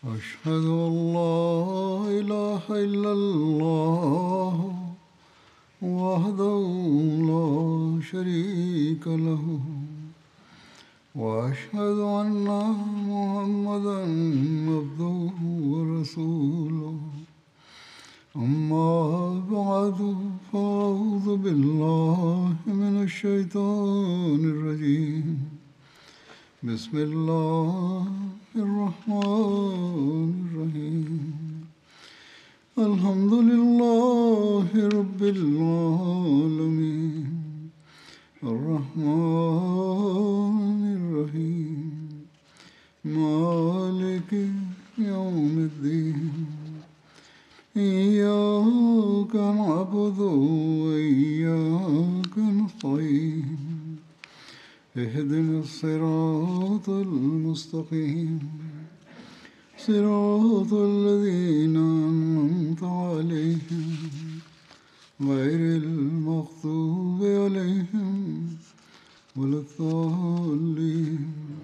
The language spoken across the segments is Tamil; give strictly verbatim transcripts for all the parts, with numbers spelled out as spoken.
أشهد أن لا إله إلا الله وحده لا شريك له وأشهد أن محمدا عبده ورسوله أما بعد فأعوذ بالله من الشيطان الرجيم بسم الله الرحمن الرحيم الحمد لله رب العالمين الرحمن الرحيم مالك يوم الدين إياك نعبد وإياك نستعين اهدنا الصراط المستقيم صراط الذين أنعمت عليهم غير المغضوب عليهم ولا الضالين.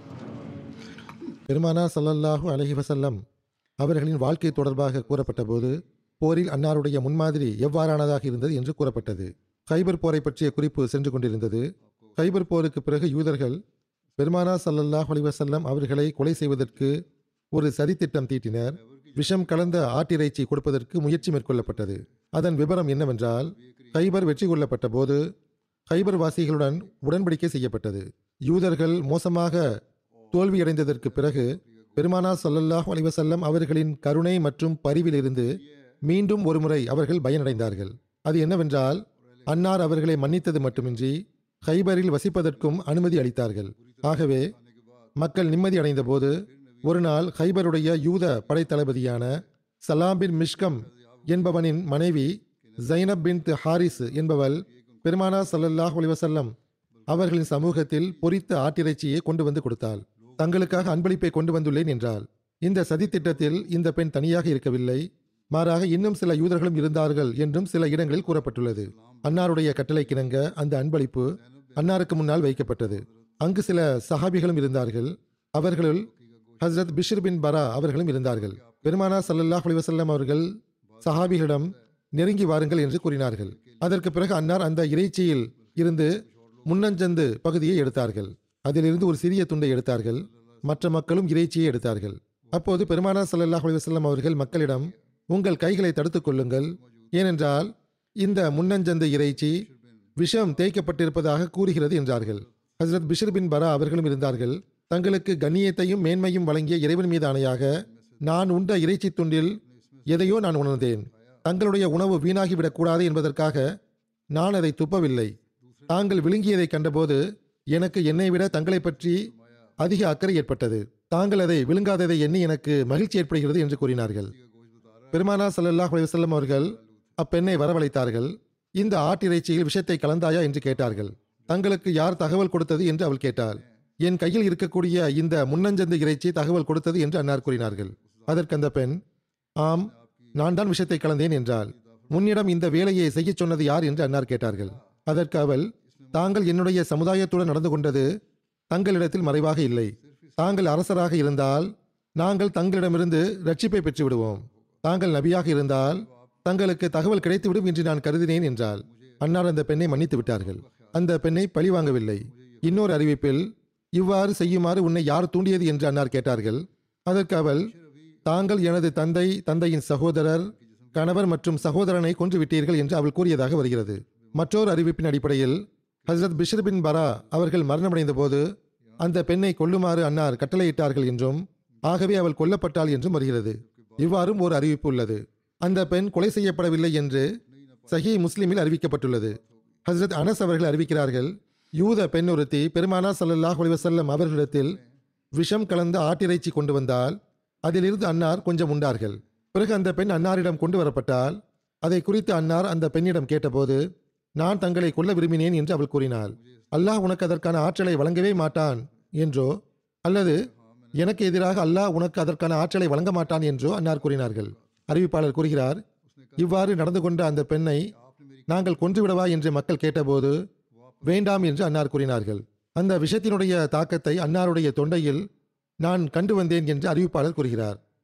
பெருமானார் ஸல்லல்லாஹு அலைஹி வஸல்லம் அவர்களின் வாழ்க்கை தொடர்பாக கூறப்பட்ட போது போரில் அன்னாருடைய முன்மாதிரி எவ்வாறானதாக இருந்தது என்று கூறப்பட்டது. கைபர் போரை பற்றிய குறிப்பு சென்று கொண்டிருந்தது. கைபர் போருக்கு பிறகு யூதர்கள் பெருமானார் ஸல்லல்லாஹு அலைஹி வஸல்லம் அவர்களை கொலை செய்வதற்கு ஒரு சதித்திட்டம் தீட்டினர். விஷம் கலந்த ஆட்டிறைச்சி கொடுப்பதற்கு முயற்சி மேற்கொள்ளப்பட்டது. அதன் விபரம் என்னவென்றால், கைபர் வெற்றி கொள்ளப்பட்ட போது கைபர் வாசிகளுடன் உடன்படிக்கை செய்யப்பட்டது. யூதர்கள் மோசமாக தோல்வியடைந்ததற்கு பிறகு பெருமானார் ஸல்லல்லாஹு அலைஹி வஸல்லம் அவர்களின் கருணை மற்றும் பரிவிலிருந்து மீண்டும் ஒருமுறை அவர்கள் பயனடைந்தார்கள். அது என்னவென்றால், அன்னார் அவர்களை மன்னித்தது மட்டுமின்றி கைபரில் வசிப்பதற்கும் அனுமதி அளித்தார்கள். ஆகவே மக்கள் நிம்மதி அடைந்த போது ஒரு நாள் கைபருடைய யூத படைத்தளபதியான சலாம் பின் மிஷ்கம் என்பவனின் மனைவி ஜைனப் பின் ஹாரிஸ் என்பவள் பெருமானார் ஸல்லல்லாஹு அலைஹி வஸல்லம் அவர்களின் சமூகத்தில் பொரித்த ஆட்டிறைச்சியை கொண்டு வந்து கொடுத்தாள். தங்களுக்காக அன்பளிப்பை கொண்டு வந்துள்ளேன் என்றாள். இந்த சதித்திட்டத்தில் இந்த பெண் தனியாக இருக்கவில்லை, மாறாக இன்னும் சில யூதர்களும் இருந்தார்கள் என்றும் சில இடங்களில் கூறப்பட்டுள்ளது. அன்னாருடைய கட்டளைக்கிணங்க அந்த அன்பளிப்பு அன்னாருக்கு முன்னால் வைக்கப்பட்டது. அங்கு சில சஹாபிகளும் இருந்தார்கள். அவர்களுள் ஹஸ்ரத் பிஷ்ர் பின் பரா அவர்களும் இருந்தார்கள். பெருமானார் ஸல்லல்லாஹு அலைஹி வஸல்லம் அவர்கள் சஹாபிகளிடம் நெருங்கி வாருங்கள் என்று கூறினார்கள். அதற்கு பிறகு அன்னார் அந்த இறைச்சியில் இருந்து முன்னஞ்சந்து பகுதியை எடுத்தார்கள். அதிலிருந்து ஒரு சிறிய துண்டை எடுத்தார்கள். மற்ற மக்களும் இறைச்சியை எடுத்தார்கள். அப்போது பெருமானார் ஸல்லல்லாஹு அலைஹி வஸல்லம் அவர்கள் மக்களிடம், உங்கள் கைகளை தடுத்துக் கொள்ளுங்கள், ஏனென்றால் இந்த முன்னஞ்சந்து இறைச்சி விஷம் தேய்க்கப்பட்டிருப்பதாக கூறுகிறது என்றார்கள். ஹஸ்ரத் பிஷ்ர் பின் பரா அவர்களும் இருந்தார்கள். தங்களுக்கு கண்ணியத்தையும் மேன்மையும் வழங்கிய இறைவன் மீது ஆணையாக, நான் உண்ட இறைச்சி துண்டில் எதையோ நான் உணர்ந்தேன். தங்களுடைய உணவு வீணாகிவிடக் கூடாது என்பதற்காக நான் அதை துப்பவில்லை. தாங்கள் விழுங்கியதை கண்டபோது எனக்கு என்னை விட தங்களை பற்றி அதிக அக்கறை ஏற்பட்டது. தாங்கள் அதை விழுங்காததை எண்ணி எனக்கு மகிழ்ச்சி ஏற்படுகிறது என்று கூறினார்கள். பெருமானார் ஸல்லல்லாஹு அலைஹி வஸல்லம் அவர்கள் அப்பெண்ணை வரவழைத்தார்கள். இந்த ஆட்டிறைச்சியில் விஷத்தை கலந்தாயா என்று கேட்டார்கள். தங்களுக்கு யார் தகவல் கொடுத்தது என்று அவள் கேட்டாள். என் கையில் இருக்கக்கூடிய இந்த முன்னஞ்சந்து இறைச்சி தகவல் கொடுத்தது என்று அன்னார் கூறினார்கள். அதற்கு அந்த பெண், ஆம், நான் தான் விஷத்தை கலந்தேன் என்றாள். முன்னிடம் இந்த வேலையை செய்ய சொன்னது யார் என்று அன்னார் கேட்டார்கள். அதற்கு அவள், தாங்கள் என்னுடைய சமுதாயத்துடன் நடந்து கொண்டது தங்களிடத்தில் மறைவாக இல்லை. தாங்கள் அரசராக இருந்தால் நாங்கள் தங்களிடமிருந்து ரட்சிப்பை பெற்று விடுவோம். தாங்கள் நபியாக இருந்தால் தங்களுக்கு தகவல் கிடைத்துவிடும் என்று நான் கருதினேன் என்றால். அன்னார் அந்த பெண்ணை மன்னித்து விட்டார்கள். அந்த பெண்ணை பழி வாங்கவில்லை. இன்னொரு அறிவிப்பில், இவ்வாறு செய்யுமாறு உன்னை யார் தூண்டியது என்று அன்னார் கேட்டார்கள். அதற்கு அவள், தாங்கள் எனது தந்தை, தந்தையின் சகோதரர், கணவர் மற்றும் சகோதரனை கொன்று விட்டீர்கள் என்று அவள் கூறியதாக வருகிறது. மற்றொரு அறிவிப்பின் அடிப்படையில் ஹஸ்ரத் பிஷ்ர் பின் பரா அவர்கள் மரணமடைந்த போது அந்த பெண்ணை கொல்லுமாறு அன்னார் கட்டளையிட்டார்கள் என்றும், ஆகவே அவள் கொல்லப்பட்டாள் என்றும் வருகிறது. இவ்வாறும் ஒரு அறிவிப்பு உள்ளது. அந்த பெண் கொலை செய்யப்படவில்லை என்று சஹீஹ் முஸ்லிமில் அறிவிக்கப்பட்டுள்ளது. ஹஸ்ரத் அனஸ் அவர்கள் அறிவிக்கிறார்கள், யூத பெண் ஒருத்தி பெருமானார் ஸல்லல்லாஹு அலைஹி வஸல்லம் அவர்களிடத்தில் விஷம் கலந்த ஆட்டிறைச்சி கொண்டு வந்தால் அதிலிருந்து அன்னார் கொஞ்சம் உண்டார்கள். பிறகு அந்த பெண் அன்னாரிடம் கொண்டு வரப்பட்டால் அதை குறித்து அன்னார் அந்த பெண்ணிடம் கேட்டபோது, நான் தங்களை கொல்ல விரும்பினேன் என்று அவள் கூறினாள். அல்லாஹ் உனக்கு அதற்கான ஆற்றலை வழங்கவே மாட்டான் என்றோ, அல்லது எனக்கு எதிராக அல்லாஹ் உனக்கு அதற்கான ஆற்றலை வழங்க மாட்டான் என்றோ அன்னார் கூறினார்கள். அறிவிப்பாளர் கூறுகிறார், இவ்வாறு நடந்து கொண்ட அந்த பெண்ணை நாங்கள் கொன்றுவிடவா என்று மக்கள் கேட்டபோது வேண்டாம் என்று அன்னார் கூறினார்கள். அந்த விஷத்தினுடைய தாக்கத்தை அன்னாருடைய தொண்டையில் நான் கண்டு வந்தேன் என்று அறிவிப்பாளர் கூறுகிறார்.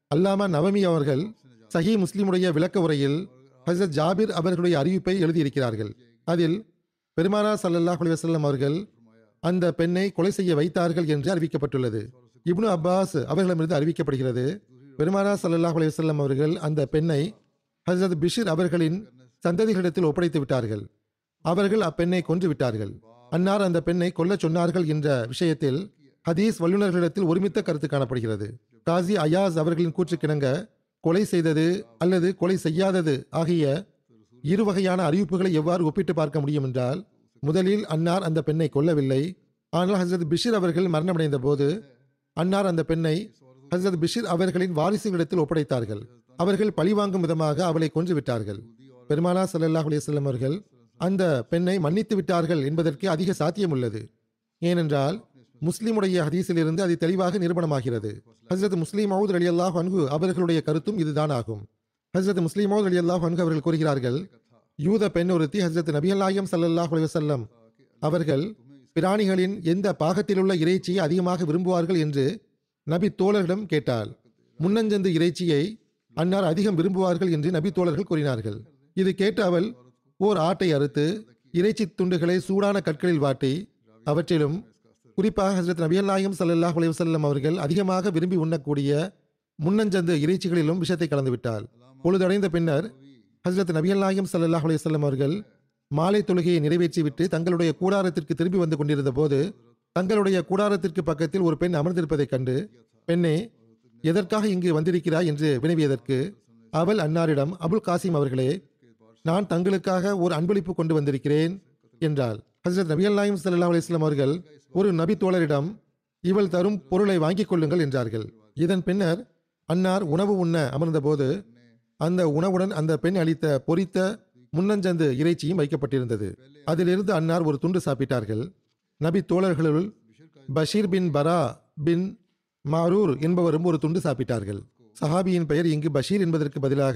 அல்லாமா நவமி அவர்கள் சஹி முஸ்லிமுடைய விளக்க உரையில் ஹசரத் ஜாபிர் அவர்களுடைய அறிவிப்பை எழுதியிருக்கிறார்கள். அதில் பெருமானார் ஸல்லல்லாஹு அலைஹி வஸல்லம் அவர்கள் அந்த பெண்ணை கொலை செய்ய வைத்தார்கள் என்று அறிவிக்கப்பட்டுள்ளது. இப்னு அப்பாஸ் அவர்களிடமிருந்து அறிவிக்கப்படுகிறது, பெருமானார் ஸல்லல்லாஹு அலைஹி வஸல்லம் அவர்கள் அந்த பெண்ணை ஹசரத் பிஷிர் அவர்களின் சந்ததிகளிடத்தில் ஒப்படைத்து விட்டார்கள். அவர்கள் அப்பெண்ணை கொன்று விட்டார்கள். அன்னார் அந்த பெண்ணை கொல்லச் சொன்னார்கள் என்ற விஷயத்தில் ஹதீஸ் வல்லுநர்களிடத்தில் ஒருமித்த கருத்து காணப்படுகிறது. காசி அயாஸ் அவர்களின் கூற்றுக்கிணங்க கொலை செய்தது அல்லது கொலை செய்யாதது ஆகிய இரு வகையான அறிவிப்புகளை எவ்வாறு ஒப்பிட்டு பார்க்க முடியும் என்றால், முதலில் அன்னார் அந்த பெண்ணை கொல்லவில்லை. ஆனால் ஹசரத் பிஷிர் அவர்கள் மரணமடைந்த போது அன்னார் அந்த பெண்ணை ஹசரத் பிஷிர் அவர்களின் வாரிசுகளிடத்தில் ஒப்படைத்தார்கள். அவர்கள் பழிவாங்கும் விதமாக அவளை கொன்று விட்டார்கள். பெருமானார் ஸல்லல்லாஹு அலைஹி வஸல்லம் அவர்கள் அந்த பெண்ணை மன்னித்து விட்டார்கள் என்பதற்கு அதிக சாத்தியம் உள்ளது. ஏனென்றால் முஸ்லிமுடைய ஹதீஸிலிருந்து அது தெளிவாக நிரூபணமாகிறது. ஹஸ்ரத் முஸ்லிம் மவுத் ரலியல்லாஹு அன்ஹு அவர்களுடைய கருத்தும் இதுதான் ஆகும். ஹஸ்ரத் முஸ்லிம் மவுத் ரலியல்லாஹு அன்ஹு அவர்கள் கூறுகிறார்கள், யூத பெண் ஒருத்தி ஹஸ்ரத் நபிகள் நாயகம் ஸல்லல்லாஹு அலைஹி வஸல்லம் அவர்கள் பிராணிகளின் எந்த பாகத்திலுள்ள இறைச்சியை அதிகமாக விரும்புவார்கள் என்று நபி தோழர்களிடம் கேட்டாள். முன்னஞ்சந்து இறைச்சியை அன்னார் அதிகம் விரும்புவார்கள் என்று நபி தோழர்கள் கூறினார்கள். இது கேட்டு அவள் ஓர் ஆட்டை அறுத்து இறைச்சி துண்டுகளை சூடான கற்களில் வாட்டி அவற்றிலும் குறிப்பாக ஹஸ்ரத் நபிகள் நாயகம் ஸல்லல்லாஹு அலைஹி வஸல்லம் அவர்கள் அதிகமாக விரும்பி உண்ணக்கூடிய முன்னஞ்சந்து இறைச்சிகளிலும் விஷத்தை கலந்துவிட்டாள். பொழுதடைந்த பின்னர் ஹஸ்ரத் நபிகள் நாயகம் ஸல்லல்லாஹு அலைஹி வஸல்லம் அவர்கள் மாலை தொழுகையை நிறைவேற்றிவிட்டு தங்களுடைய கூடாரத்திற்கு திரும்பி வந்து கொண்டிருந்த போது தங்களுடைய கூடாரத்திற்கு பக்கத்தில் ஒரு பெண் அமர்ந்திருப்பதைக் கண்டு, பெண்ணே, எதற்காக இங்கு வந்திருக்கிறாய் என்று வினவியதற்கு அவள் அன்னாரிடம், அபுல் காசிம் அவர்களே, நான் தங்களுக்காக ஒரு அன்பளிப்பு கொண்டு வந்திருக்கிறேன் என்றாள். ஹஸ்ரத் நபிகள் நாயகம் ஸல்லல்லாஹு அலைஹி வஸல்லம் அவர்கள் ஒரு நபி தோழரிடம் இவள் தரும் பொருளை வாங்கிக் கொள்ளுங்கள் என்றார்கள். இதன் பின்னர் அன்னார் உணவு உண்ண அமர்ந்தபோது அந்த உணவுடன் அந்த பெண் அளித்த பொரித்த முன்னஞ்சந்து இறைச்சியும் வைக்கப்பட்டிருந்தது. அதிலிருந்து அன்னார் ஒரு துண்டு சாப்பிட்டார்கள். நபி தோழர்களுள் பஷீர் பின் பரா பின் மாரூர் என்பவரும் ஒரு துண்டு சாப்பிட்டார்கள். சஹாபியின் பெயர் இங்கு பஷீர் என்பதற்கு பதிலாக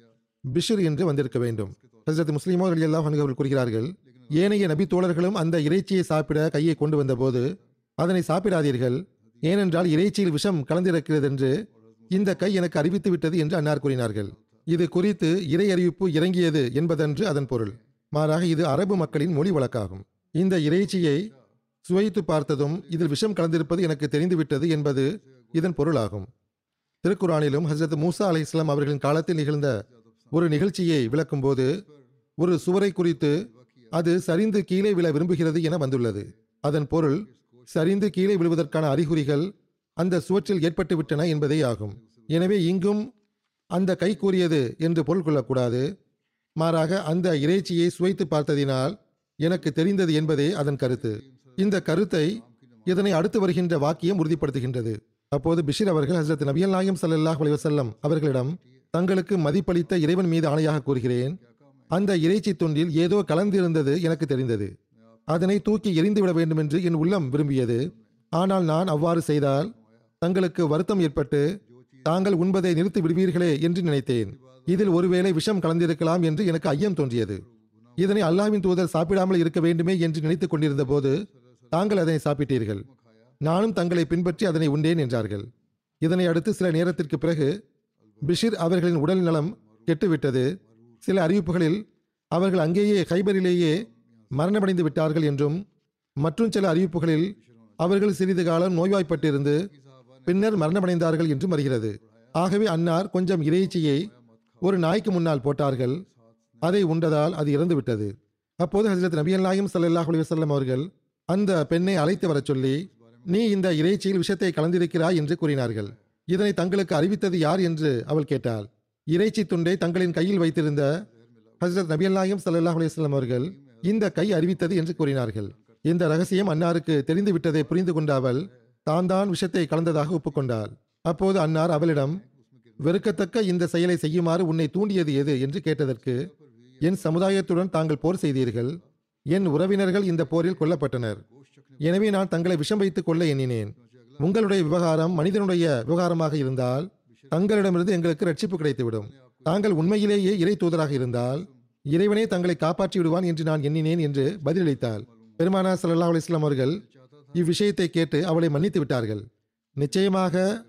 பிஷிர் என்று வந்திருக்க வேண்டும். ஹஸ்ரத் முஸ்லிமோ ரலியல்லாஹு அன்ஹு அவர்கள் கூறுகிறார்கள், ஏனைய நபி தோழர்களும் அந்த இறைச்சியை சாப்பிட கையை கொண்டு வந்தபோது அதனை சாப்பிடாதீர்கள், ஏனென்றால் இறைச்சியில் விஷம் கலந்திருக்கிறது என்று இந்த கை எனக்கு அறிவித்து விட்டது என்று அன்னார் கூறினார்கள். இது குறித்து இறை அறிவிப்பு இறங்கியது என்பதன்று அதன் பொருள். மாறாக இது அரபு மக்களின் மொழி வழக்காகும். இந்த இறைச்சியை சுவைத்து பார்த்ததும் இதில் விஷம் கலந்திருப்பது எனக்கு தெரிந்துவிட்டது என்பது இதன் பொருளாகும். திருக்குரானிலும் ஹஸ்ரத் மூசா அலை இஸ்லாம் அவர்களின் காலத்தில் நிகழ்ந்த ஒரு நிகழ்ச்சியை விளக்கும் போது ஒரு சுவரை குறித்து அது சரிந்து கீழே விழ விரும்புகிறது என வந்துள்ளது. அதன் பொருள் சரிந்து கீழே விழுவதற்கான அறிகுறிகள் அந்த சுவற்றில் ஏற்பட்டு விட்டன என்பதே ஆகும். எனவே இங்கும் அந்த கை கூறியது என்று பொருள் கொள்ளக்கூடாது. மாறாக அந்த இறைச்சியை சுவைத்து பார்த்ததினால் எனக்கு தெரிந்தது என்பதே அதன் கருத்து. இந்த கருத்தை இதனை அடுத்து வருகின்ற வாக்கியம் உறுதிப்படுத்துகின்றது. அப்போது பிஷிர் அவர்கள் ஹஸ்ரத் நபிகள் நாயகம் ஸல்லல்லாஹு அலைஹி வஸல்லம் அவர்களிடம், தங்களுக்கு மதிப்பளித்த இறைவன் மீது ஆணையாக கூறுகிறேன், அந்த இறைச்சி துண்டில் ஏதோ கலந்திருந்தது எனக்கு தெரிந்தது. அதனை தூக்கி எரிந்துவிட வேண்டும் என்று என் உள்ளம் விரும்பியது. ஆனால் நான் அவ்வாறு செய்தால் தங்களுக்கு வருத்தம் ஏற்பட்டு தாங்கள் உண்பதை நிறுத்தி விடுவீர்களே என்று நினைத்தேன். இதில் ஒருவேளை விஷம் கலந்திருக்கலாம் என்று எனக்கு ஐயம் தோன்றியது. இதனை அல்லாஹ்வின் தூதர் சாப்பிடாமல் இருக்க வேண்டுமே என்று நினைத்துக் கொண்டிருந்த போது தாங்கள் அதனை சாப்பிட்டீர்கள். நானும் தங்களை பின்பற்றி அதனை உண்டேன் என்றார்கள். இதனை அடுத்து சில நேரத்திற்கு பிறகு பிஷிர் அவர்களின் உடல் நலம் கெட்டுவிட்டது. சில அறிவிப்புகளில் அவர்கள் அங்கேயே கைபரிலேயே மரணமடைந்து விட்டார்கள் என்றும், மற்றும் சில அறிவிப்புகளில் அவர்கள் சிறிது காலம் நோய்வாய்ப்பட்டிருந்து பின்னர் மரணமடைந்தார்கள் என்றும் வருகிறது. ஆகவே அன்னார் கொஞ்சம் இறைச்சியை ஒரு நாய்க்கு முன்னால் போட்டார்கள். அதை உண்டதால் அது இறந்துவிட்டது. அப்போது ஹஜ்ரத் நபிகள் நாயகம் ஸல்லல்லாஹு அலைஹி வஸல்லம் அவர்கள் அந்த பெண்ணை அழைத்து வரச் சொல்லி, நீ இந்த இறைச்சியில் விஷத்தை கலந்திருக்கிறாய் என்று கூறினார்கள். இதனை தங்களுக்கு அறிவித்தது யார் என்று அவள் கேட்டாள். இறைச்சி துண்டை தங்களின் கையில் வைத்திருந்த ஹஜ்ரத் நபிகள் நாயகம் ஸல்லல்லாஹு அலைஹி வஸல்லம் அவர்கள் இந்த கை அறிவித்தது என்று கூறினார்கள். இந்த ரகசியம் அன்னாருக்கு தெரிந்து விட்டதை புரிந்து கொண்ட அவள் தான் தான் விஷத்தை கலந்ததாக ஒப்புக்கொண்டாள். அப்போது அன்னார் அவளிடம், வெறுக்கத்தக்க இந்த செயலை செய்யுமாறு உன்னை தூண்டியது எது என்று கேட்டதற்கு, என் சமுதாயத்துடன் தாங்கள் போர் செய்தீர்கள், என் உறவினர்கள் இந்த போரில் கொல்லப்பட்டனர், எனவே நான் தங்களை விஷம் வைத்துக் கொள்ள எண்ணினேன். உங்களுடைய விவகாரம் மனிதனுடைய விவகாரமாக இருந்தால் தங்களிடமிருந்து எங்களுக்கு ரட்சிப்பு கிடைத்துவிடும். தாங்கள் உண்மையிலேயே இறை தூதராக இருந்தால் இறைவனே தங்களை காப்பாற்றி விடுவான் என்று நான் எண்ணினேன் என்று பதிலளித்தாள். பெருமானார் ஸல்லல்லாஹு அலைஹி வஸல்லம் அவர்கள் இவ்விஷயத்தை கேட்டு அவளை மன்னித்து விட்டார்கள். நிச்சயமாக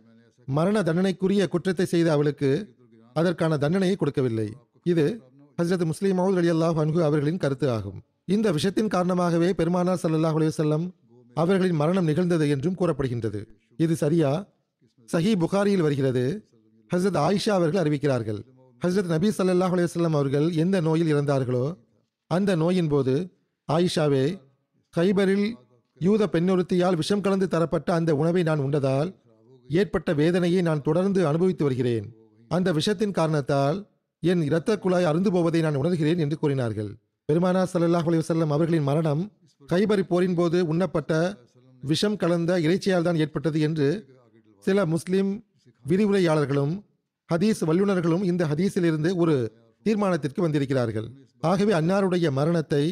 மரண தண்டனைக்குரிய குற்றத்தை செய்த அவளுக்கு அதற்கான தண்டனையை கொடுக்கவில்லை. இது ஹஜ்ரத் முஸ்லிம் மவுத் ரலியல்லாஹு அன்ஹு அவர்களின் கருத்து ஆகும். இந்த விஷயத்தின் காரணமாகவே பெருமானார் ஸல்லல்லாஹு அலைஹி வஸல்லம் அவர்களின் மரணம் நிகழ்ந்தது என்றும் கூறப்படுகின்றது. இது சரியா? சஹீஹ் புகாரியில் வருகிறது. ஹஜ்ரத் ஆயிஷா அவர்கள் அறிவிக்கிறார்கள், ஹஜ்ரத் நபி ஸல்லல்லாஹு அலைஹி வஸல்லம் அவர்கள் எந்த நோயில் இறந்தார்களோ அந்த நோயின் போது, ஆயிஷாவே, கைபரில் யூத பெண்ணொருத்தியால் விஷம் கலந்து தரப்பட்ட அந்த உணவை நான் உண்டதால் ஏற்பட்ட வேதனையை நான் தொடர்ந்து அனுபவித்து வருகிறேன். அந்த விஷத்தின் காரணத்தால் என் இரத்த குழாய் அருந்து போவதை நான் உணர்கிறேன் என்று கூறினார்கள். பெருமானார் ஸல்லல்லாஹு அலைஹி வஸல்லம் அவர்களின் மரணம் கைபரி போரின் போது உண்ணப்பட்ட விஷம் கலந்த இறைச்சியால் தான் ஏற்பட்டது என்று சில முஸ்லிம் விரிவுரையாளர்களும் ஹதீஸ் வல்லுநர்களும் இந்த ஹதீஸிலிருந்து ஒரு தீர்மானத்திற்கு வந்திருக்கிறார்கள். ஆகவே அன்னாருடைய மரணத்தை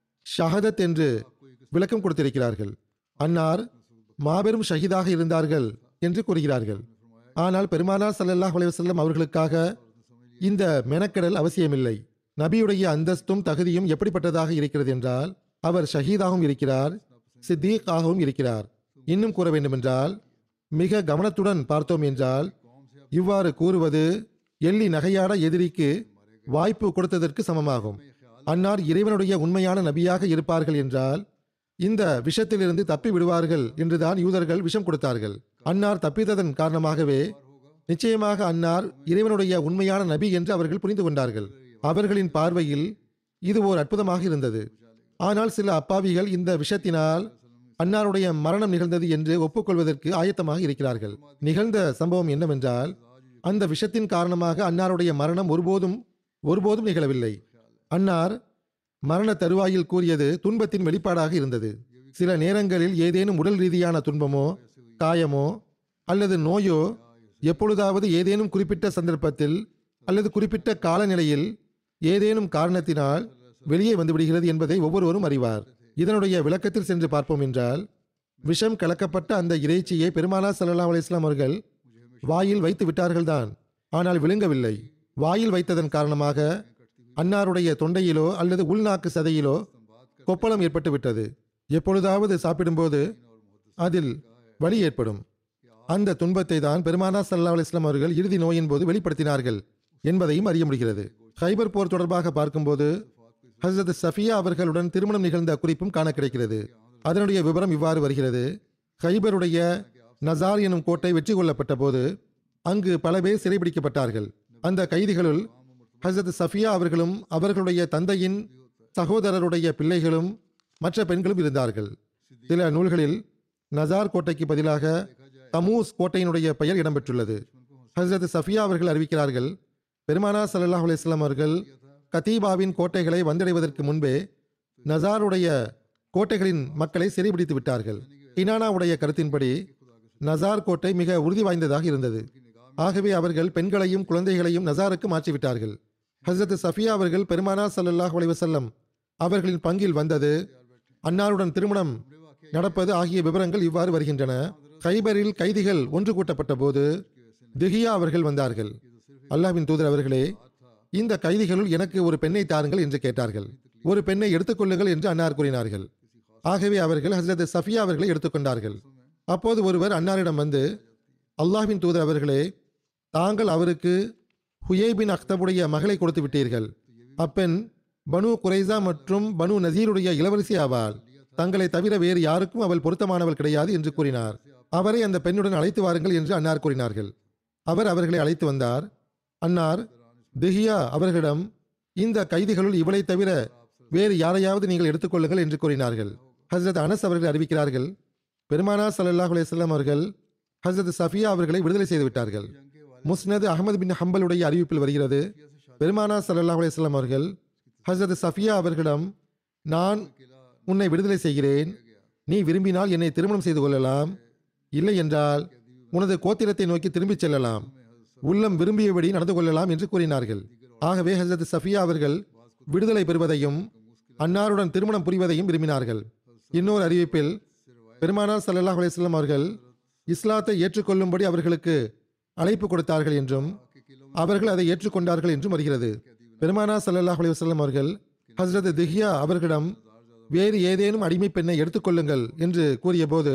ஷஹதத் என்று விளக்கம் கொடுத்திருக்கிறார்கள். அன்னார் மாபெரும் ஷஹீதாக இருந்தார்கள் என்று கூறுகிறார்கள். ஆனால் பெருமானார் ஸல்லல்லாஹு அலைஹி வஸல்லம் அவர்களுக்காக இந்த மெனக்கெடல் அவசியமில்லை. நபியுடைய அந்தஸ்தும் தகுதியும் எப்படிப்பட்டதாக இருக்கிறது என்றால், அவர் ஷஹீதாகவும் இருக்கிறார், சித்தீக்காகவும் இருக்கிறார். இன்னும் கூற வேண்டுமென்றால், மிக கவனத்துடன் பார்த்தோம் என்றால், இவ்வாறு கூறுவது எள்ளி நகையாட எதிரிக்கு வாய்ப்பு கொடுத்ததற்கு சமமாகும். அன்னார் இறைவனுடைய உண்மையான நபியாக இருப்பார்கள் என்றால் இந்த விஷத்திலிருந்து தப்பி விடுவார்கள் என்றுதான் யூதர்கள் விஷம் கொடுத்தார்கள். அன்னார் தப்பித்ததன் காரணமாகவே நிச்சயமாக அன்னார் இறைவனுடைய உண்மையான நபி என்று அவர்கள் புரிந்து கொண்டார்கள். அவர்களின் பார்வையில் இது ஓர் அற்புதமாக இருந்தது. ஆனால் சில அப்பாவிகள் இந்த விஷத்தினால் அன்னாருடைய மரணம் நிகழ்ந்தது என்று ஒப்புக்கொள்வதற்கு ஆயத்தமாக இருக்கிறார்கள். நிகழ்ந்த சம்பவம் என்னவென்றால், அந்த விஷத்தின் காரணமாக அன்னாருடைய மரணம் ஒருபோதும் ஒருபோதும் நிகழவில்லை. அன்னார் மரண தருவாயில் கூறியது துன்பத்தின் வெளிப்பாடாக இருந்தது. சில நேரங்களில் ஏதேனும் உடல் ரீதியான துன்பமோ காயமோ அல்லது நோயோ எப்பொழுதாவது ஏதேனும் குறிப்பிட்ட சந்தர்ப்பத்தில் அல்லது குறிப்பிட்ட காலநிலையில் ஏதேனும் காரணத்தினால் வெளியே வந்துவிடுகிறது என்பதை ஒவ்வொருவரும் அறிவார். இதனுடைய விளக்கத்தில் சென்று பார்ப்போம் என்றால், விஷம் கலக்கப்பட்ட அந்த இறைச்சியை பெருமானார் ஸல்லல்லாஹு அலைஹி வஸல்லம் அவர்கள் வாயில் வைத்து விட்டார்கள் தான், ஆனால் விழுங்கவில்லை. வாயில் வைத்ததன் காரணமாக அன்னாருடைய தொண்டையிலோ அல்லது உள்நாக்கு சதையிலோ கொப்பளம் ஏற்பட்டு விட்டது. எப்பொழுதாவது சாப்பிடும்போது அதில் வலி ஏற்படும். அந்த துன்பத்தை தான் பெருமானார் ஸல்லல்லாஹு அலைஹி வஸல்லம் அவர்கள் இறுதி நோயின் போது வெளிப்படுத்தினார்கள் என்பதையும் அறிய முடிகிறது. கைபர் போர் தொடர்பாக பார்க்கும்போது ஹஜ்ரத் சஃபியா அவர்களுடன் திருமணம் நிகழ்ந்த குறிப்பும் காண கிடைக்கிறது. அதனுடைய விவரம் இவ்வாறு வருகிறது. கைபருடைய நசார் எனும் கோட்டை வெற்றி கொள்ளப்பட்ட போது அங்கு பல பேர் சிறைபிடிக்கப்பட்டார்கள். அந்த கைதிகளுள் ஹஜ்ரத் சஃபியா அவர்களும் அவர்களுடைய தந்தையின் சகோதரருடைய பிள்ளைகளும் மற்ற பெண்களும் இருந்தார்கள். சில நூல்களில் நசார் கோட்டைக்கு பதிலாக தமூஸ் கோட்டையினுடைய பெயர் இடம்பெற்றுள்ளது. ஹஜ்ரத் சஃபியா அவர்கள் அறிவிக்கிறார்கள், பெருமானார் ஸல்லல்லாஹு அலைஹி வஸல்லம் அவர்கள் கதீபாவின் கோட்டைகளை வந்தடைவதற்கு முன்பே நசாருடைய கோட்டைகளின் மக்களை சிறைபிடித்து விட்டார்கள். கினானாவுடைய கருத்தின்படி நசார் கோட்டை மிக உறுதி வாய்ந்ததாக இருந்தது. ஆகவே அவர்கள் பெண்களையும் குழந்தைகளையும் நசாருக்கு மாற்றிவிட்டார்கள். ஹஜ்ரத் சஃபியா அவர்கள் பெருமானார் ஸல்லல்லாஹு அலைஹி வஸல்லம் அவர்களின் பங்கில் வந்தது, அன்னாருடன் திருமணம் நடப்பது ஆகிய விவரங்கள் இவ்வாறு வருகின்றன. கைபரில் கைதிகள் ஒன்று கூட்டப்பட்ட போது திஹியா அவர்கள் வந்தார்கள். அல்லாஹ்வின் தூதர் அவர்களே, இந்த கைதிகளுள் எனக்கு ஒரு பெண்ணை தாருங்கள் என்று கேட்டார்கள். ஒரு பெண்ணை எடுத்துக்கொள்ளுங்கள் என்று அன்னார் கூறினார்கள். ஆகவே அவர்கள் ஹஜ்ரத் சஃபியா அவர்களை எடுத்துக்கொண்டார்கள். அப்போது ஒருவர் அன்னாரிடம் வந்து, அல்லாஹ்வின் தூதர் அவர்களே, தாங்கள் அவருக்கு ஹுயை பின் அக்தபுடைய மகளை கொடுத்து விட்டீர்கள். அப்பெண் பனு குரைசா மற்றும் பனு நசீருடைய இளவரசி ஆவாள். தங்களை தவிர வேறு யாருக்கும் அவள் பொருத்தமானவள் கிடையாது என்று கூறினார். அவரை அந்த பெண்ணுடன் அழைத்து வாருங்கள் என்று அன்னார் கூறினார்கள். அவர் அவர்களை அழைத்து வந்தார். அன்னார் திஹியா அவர்களிடம், இந்த கைதிகளுள் இவளை தவிர வேறு யாரையாவது நீங்கள் எடுத்துக்கொள்ளுங்கள் என்று கூறினார்கள். ஹஜ்ரத் அனஸ் அவர்கள் அறிவிக்கிறார்கள், பெருமானார் ஸல்லல்லாஹு அலைஹி வஸல்லம் அவர்கள் ஹஜ்ரத் சஃபியா அவர்களை விடுதலை செய்து விட்டார்கள். முஸ்னத் அஹ்மத் பின் ஹம்பலுடைய அறிவிப்பில் வருகிறது, பெருமானார் ஸல்லல்லாஹு அலைஹி வஸல்லம் அவர்கள் ஹஜ்ரத் சஃபியா அவர்களிடம், நான் உன்னை விடுதலை செய்கிறேன், நீ விரும்பினால் என்னை திருமணம் செய்து கொள்ளலாம், இல்லை என்றால் உனது கோத்திரத்தை நோக்கி திரும்பிச் செல்லலாம், உள்ளம் விரும்பியபடி நடந்து கொள்ளலாம் என்று கூறினார்கள். ஆகவே ஹஜ்ரத் சஃபியா அவர்கள் விடுதலை பெறுவதையும் அன்னாருடன் திருமணம் புரிவதையும் விரும்பினார்கள். இன்னொரு அறிவிப்பில் பெருமானார் ஸல்லல்லாஹு அலைஹி வஸல்லம் அவர்கள் இஸ்லாத்தை ஏற்றுக்கொள்ளும்படி அவர்களுக்கு அழைப்பு கொடுத்தார்கள் என்றும் அவர்கள் அதை ஏற்றுக்கொண்டார்கள் என்றும் வருகிறது. பெருமானார் ஸல்லல்லாஹு அலைஹி வஸல்லம் அவர்கள் ஹஜ்ரத் திஹியா அவர்களிடம் வேறு ஏதேனும் அடிமை பெண்ணை எடுத்துக்கொள்ளுங்கள் என்று கூறிய போது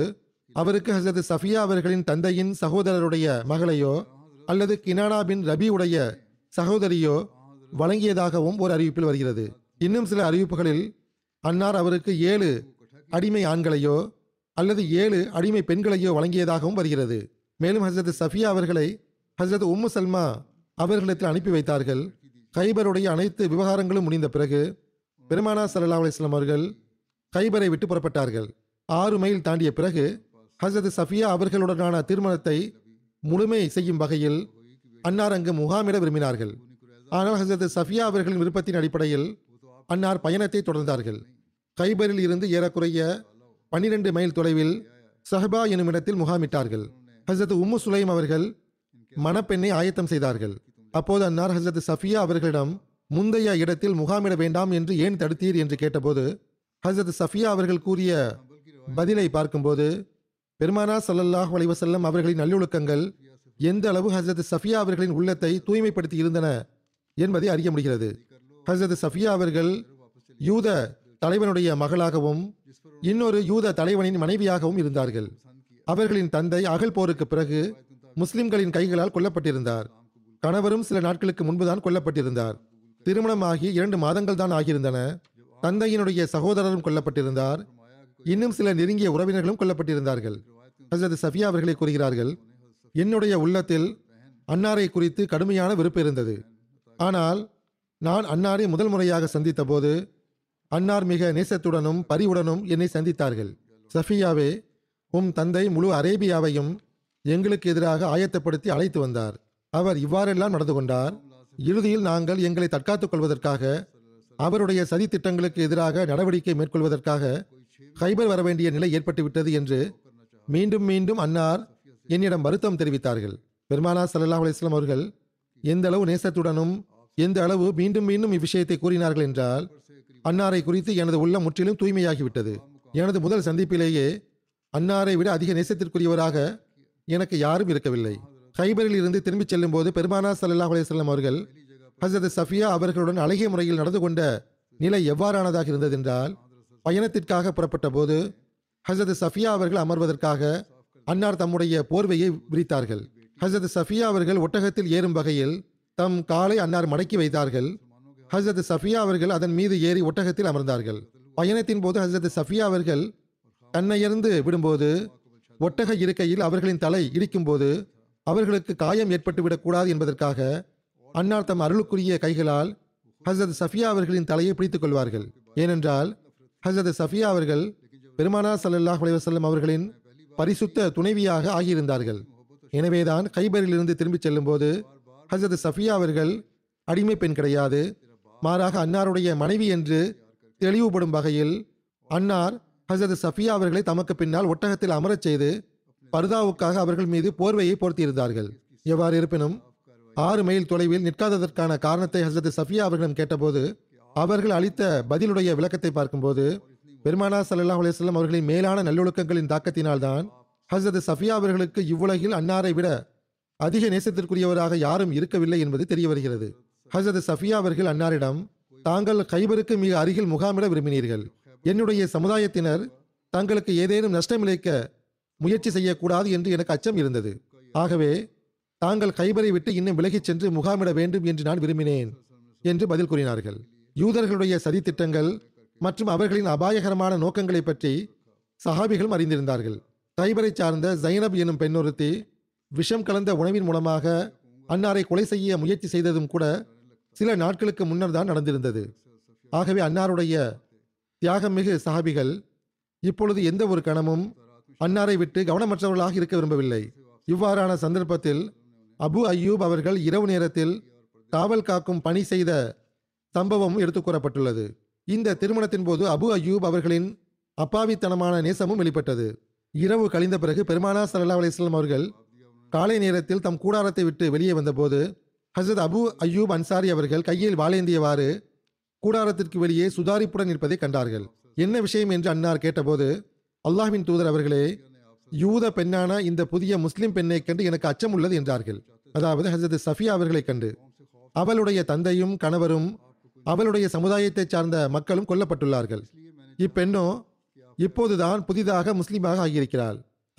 அவருக்கு ஹசரத் சஃபியா அவர்களின் தந்தையின் சகோதரருடைய மகளையோ அல்லது கினானா பின் ரபியுடைய சகோதரியோ வழங்கியதாகவும் ஒரு அறிவிப்பில் வருகிறது. இன்னும் சில அறிவிப்புகளில் அன்னார் அவருக்கு ஏழு அடிமை ஆண்களையோ அல்லது ஏழு அடிமை பெண்களையோ வழங்கியதாகவும் வருகிறது. மேலும் ஹசரத் சஃபியா அவர்களை ஹசரத் உம்மு சல்மா அவர்களிடத்தில் அனுப்பி வைத்தார்கள். கைபருடைய அனைத்து விவகாரங்களும் முடிந்த பிறகு பெருமானா ஸல்லல்லாஹு அலைஹி வஸல்லம் அவர்கள் கைபரை விட்டு புறப்பட்டார்கள். ஆறு மைல் தாண்டிய பிறகு ஹசரத் சஃபியா அவர்களுடனான திருமணத்தை முழுமை செய்யும் வகையில் அன்னார் அங்கு முகாமிட விரும்பினார்கள். ஆனால் ஹசரத் சஃபியா அவர்களின் விருப்பத்தின் அடிப்படையில் அன்னார் பயணத்தை தொடர்ந்தார்கள். கைபரில் இருந்து ஏறக்குறைய பன்னிரண்டு மைல் தொலைவில் சஹபா எனும் இடத்தில் முகாமிட்டார்கள். ஹசரத் உம்மு சுலைம் அவர்கள் மணப்பெண்ணை ஆயத்தம் செய்தார்கள். அப்போது அன்னார் ஹசரத் சஃபியா அவர்களிடம் முந்தைய இடத்தில் முகாமிட வேண்டாம் என்று ஏன் தடுத்தீர் என்று கேட்டபோது ஹசரத் சஃபியா அவர்கள் கூறிய பதிலை பார்க்கும்போது பெருமானா ஸல்லல்லாஹு அலைஹி வஸல்லம் அவர்களின் நல்லொழுக்கங்கள் எந்த அளவு ஹசரத் சஃபியா அவர்களின் உள்ளத்தை தூய்மைப்படுத்தி இருந்தன என்பதை அறிய முடிகிறது. ஹசரத் சஃபியா அவர்கள் யூத தலைவனுடைய மகளாகவும் இன்னொரு யூத தலைவனின் மனைவியாகவும் இருந்தார்கள். அவர்களின் தந்தை அகல் போருக்கு பிறகு முஸ்லிம்களின் கைகளால் கொல்லப்பட்டிருந்தார். கணவரும் சில நாட்களுக்கு முன்புதான் கொல்லப்பட்டிருந்தார். திருமணமாகி இரண்டு மாதங்கள் தான் ஆகியிருந்தன. தந்தையினுடைய சகோதரரும் கொல்லப்பட்டிருந்தார். இன்னும் சில நெருங்கிய உறவினர்களும் கொல்லப்பட்டிருந்தார்கள். ஹசரத் சஃபியா அவர்களை கூறுகிறார்கள், என்னுடைய உள்ளத்தில் அன்னாரை குறித்து கடுமையான வெறுப்பு இருந்தது. ஆனால் நான் அன்னாரை முதல் முறையாக சந்தித்த போது அன்னார் மிக நேசத்துடனும் பரிவுடனும் என்னை சந்தித்தார்கள். சஃபியாவே, உம் தந்தை முழு அரேபியாவையும் எங்களுக்கு எதிராக ஆயத்தப்படுத்தி அழைத்து வந்தார். அவர் இவ்வாறெல்லாம் நடந்து கொண்டார். இறுதியில் நாங்கள் எங்களை தற்காத்துக் கொள்வதற்காக அவருடைய சதி திட்டங்களுக்கு எதிராக நடவடிக்கை மேற்கொள்வதற்காக கைபர் வர வேண்டிய நிலை ஏற்பட்டுவிட்டது என்று மீண்டும் மீண்டும் அன்னார் என்னிடம் வருத்தம் தெரிவித்தார்கள். பெருமானா ஸல்லல்லாஹு அலைஹி வஸல்லம் அவர்கள் எந்த அளவு நேசத்துடனும் எந்த அளவு மீண்டும் மீண்டும் இவ்விஷயத்தை கூறினார்கள் என்றால் அன்னாரை குறித்து எனது உள்ளம் முற்றிலும் தூய்மையாகிவிட்டது. எனது முதல் சந்திப்பிலேயே அன்னாரை விட அதிக நேசத்திற்குரியவராக எனக்கு யாரும் இருக்கவில்லை. கைபரில் இருந்து திரும்பிச் செல்லும் போது பெருமானா ஸல்லல்லாஹு அலைஹி வஸல்லம் அவர்கள் ஹசரத் சஃபியா அவர்களுடன் அழகிய முறையில் நடந்து கொண்ட நிலை எவ்வாறானதாக இருந்தது என்றால், பயணத்திற்காக புறப்பட்ட போது ஹசரத் சஃபியா அவர்கள் அமர்வதற்காக அன்னார் தம்முடைய போர்வையை விரித்தார்கள். ஹசரத் சஃபியா அவர்கள் ஒட்டகத்தில் ஏறும் வகையில் தம் காலை அன்னார் மடக்கி வைத்தார்கள். ஹசரத் சஃபியா அவர்கள் அதன் மீது ஏறி ஒட்டகத்தில் அமர்ந்தார்கள். பயணத்தின் போது ஹசரத் சஃபியா அவர்கள் கண்ணையர்ந்து விடும்போது ஒட்டக இருக்கையில் அவர்களின் தலை இடிக்கும் போது அவர்களுக்கு காயம் ஏற்பட்டு விடக்கூடாது என்பதற்காக அன்னார் தம் அருளுக்குரிய கைகளால் ஹசரத் சஃபியா அவர்களின் தலையை பிடித்துக் கொள்வார்கள். ஏனென்றால் ஹசரத் சஃபியா அவர்கள் பெருமானா ஸல்லல்லாஹு அலைஹி வஸல்லம் அவர்களின் பரிசுத்த துணைவியாக ஆகியிருந்தார்கள். எனவேதான் கைபரில் இருந்து திரும்பிச் செல்லும் போது ஹசரத் சஃபியா அவர்கள் அடிமை பெண் கிடையாது, மாறாக அன்னாருடைய மனைவி என்று தெளிவுபடும் வகையில் அன்னார் ஹசரத் சஃபியா அவர்களை தமக்கு பின்னால் ஒட்டகத்தில் அமரச் செய்து பர்தாவுக்காக அவர்கள் மீது போர்வையை போர்த்தியிருந்தார்கள். எவ்வாறு இருப்பினும் ஆறு மைல் தொலைவில் நிற்காததற்கான காரணத்தை ஹசரத் சஃபியா அவர்களிடம் கேட்டபோது அவர்கள் அளித்த பதிலுடைய விளக்கத்தை பார்க்கும்போது பெருமானா ஸல்லல்லாஹு அலைஹி வஸல்லம் அவர்களின் மேலான நல்லொழுக்கங்களின் தாக்கத்தினால்தான் ஹசரத் சஃபியா அவர்களுக்கு இவ்வுலகில் அன்னாரை விட அதிக நேசத்திற்குரியவராக யாரும் இருக்கவில்லை என்பது தெரிய வருகிறது. ஹசரத் சஃபியா அவர்கள் அன்னாரிடம், தாங்கள் கைபருக்கு மிக அருகில் முகாமிட விரும்பினீர்கள். என்னுடைய சமுதாயத்தினர் தங்களுக்கு ஏதேனும் நஷ்டமிழைக்க முயற்சி செய்யக்கூடாது என்று எனக்கு அச்சம் இருந்தது. ஆகவே தாங்கள் கைபரை விட்டு இன்னும் விலகிச் சென்று முகாமிட வேண்டும் என்று நான் விரும்பினேன் என்று பதில் கூறினார்கள். யூதர்களுடைய சதித்திட்டங்கள் மற்றும் அவர்களின் அபாயகரமான நோக்கங்களை பற்றி சஹாபிகளும் அறிந்திருந்தார்கள். கைபரை சார்ந்த ஜைனப் எனும் பெண்ணொருத்தி விஷம் கலந்த உணவின் மூலமாக அன்னாரை கொலை செய்ய முயற்சி செய்ததும் கூட சில நாட்களுக்கு முன்னர் தான் நடந்திருந்தது. ஆகவே அன்னாருடைய தியாகமிகு சஹாபிகள் இப்பொழுது எந்த ஒரு கணமும் அன்னாரை விட்டு கவனமற்றவர்களாக இருக்க விரும்பவில்லை. இவ்வாறான சந்தர்ப்பத்தில் அபு அய்யூப் அவர்கள் இரவு நேரத்தில் காவல் காக்கும் பணி செய்த சம்பவம் எடுத்துக் கூறப்பட்டுள்ளது. இந்த திருமணத்தின் போது அபு அய்யூப் அவர்களின் அப்பாவித்தனமான நேசமும் வெளிப்பட்டது. இரவு கழிந்த பிறகு பெருமானா ஸல்லல்லாஹு அலைஹி வஸல்லம் அவர்கள் காலை நேரத்தில் தம் கூடாரத்தை விட்டு வெளியே வந்தபோது ஹசரத் அபு அய்யூப் அன்சாரி அவர்கள் கையில் வாளேந்தியவாறு கூடாரத்திற்கு வெளியே சுதாரிப்புடன் இருப்பதை கண்டார்கள். என்ன விஷயம் என்று அன்னார் கேட்டபோது, அல்லாஹ்வின் தூதர் அவர்களே, யூத பெண்ணான இந்த புதிய முஸ்லிம் பெண்ணை கண்டு எனக்கு அச்சம் உள்ளது என்றார்கள். அதாவது ஹசரத் சஃபியா அவர்களை கண்டு. அவளுடைய தந்தையும் கணவரும் அவளுடைய சமுதாயத்தை சார்ந்த மக்களும் கொல்லப்பட்டுள்ளார்கள். இப்பெண்ணோ இப்போதுதான் புதிதாக முஸ்லீமாக ஆகியிருக்கிறாள்.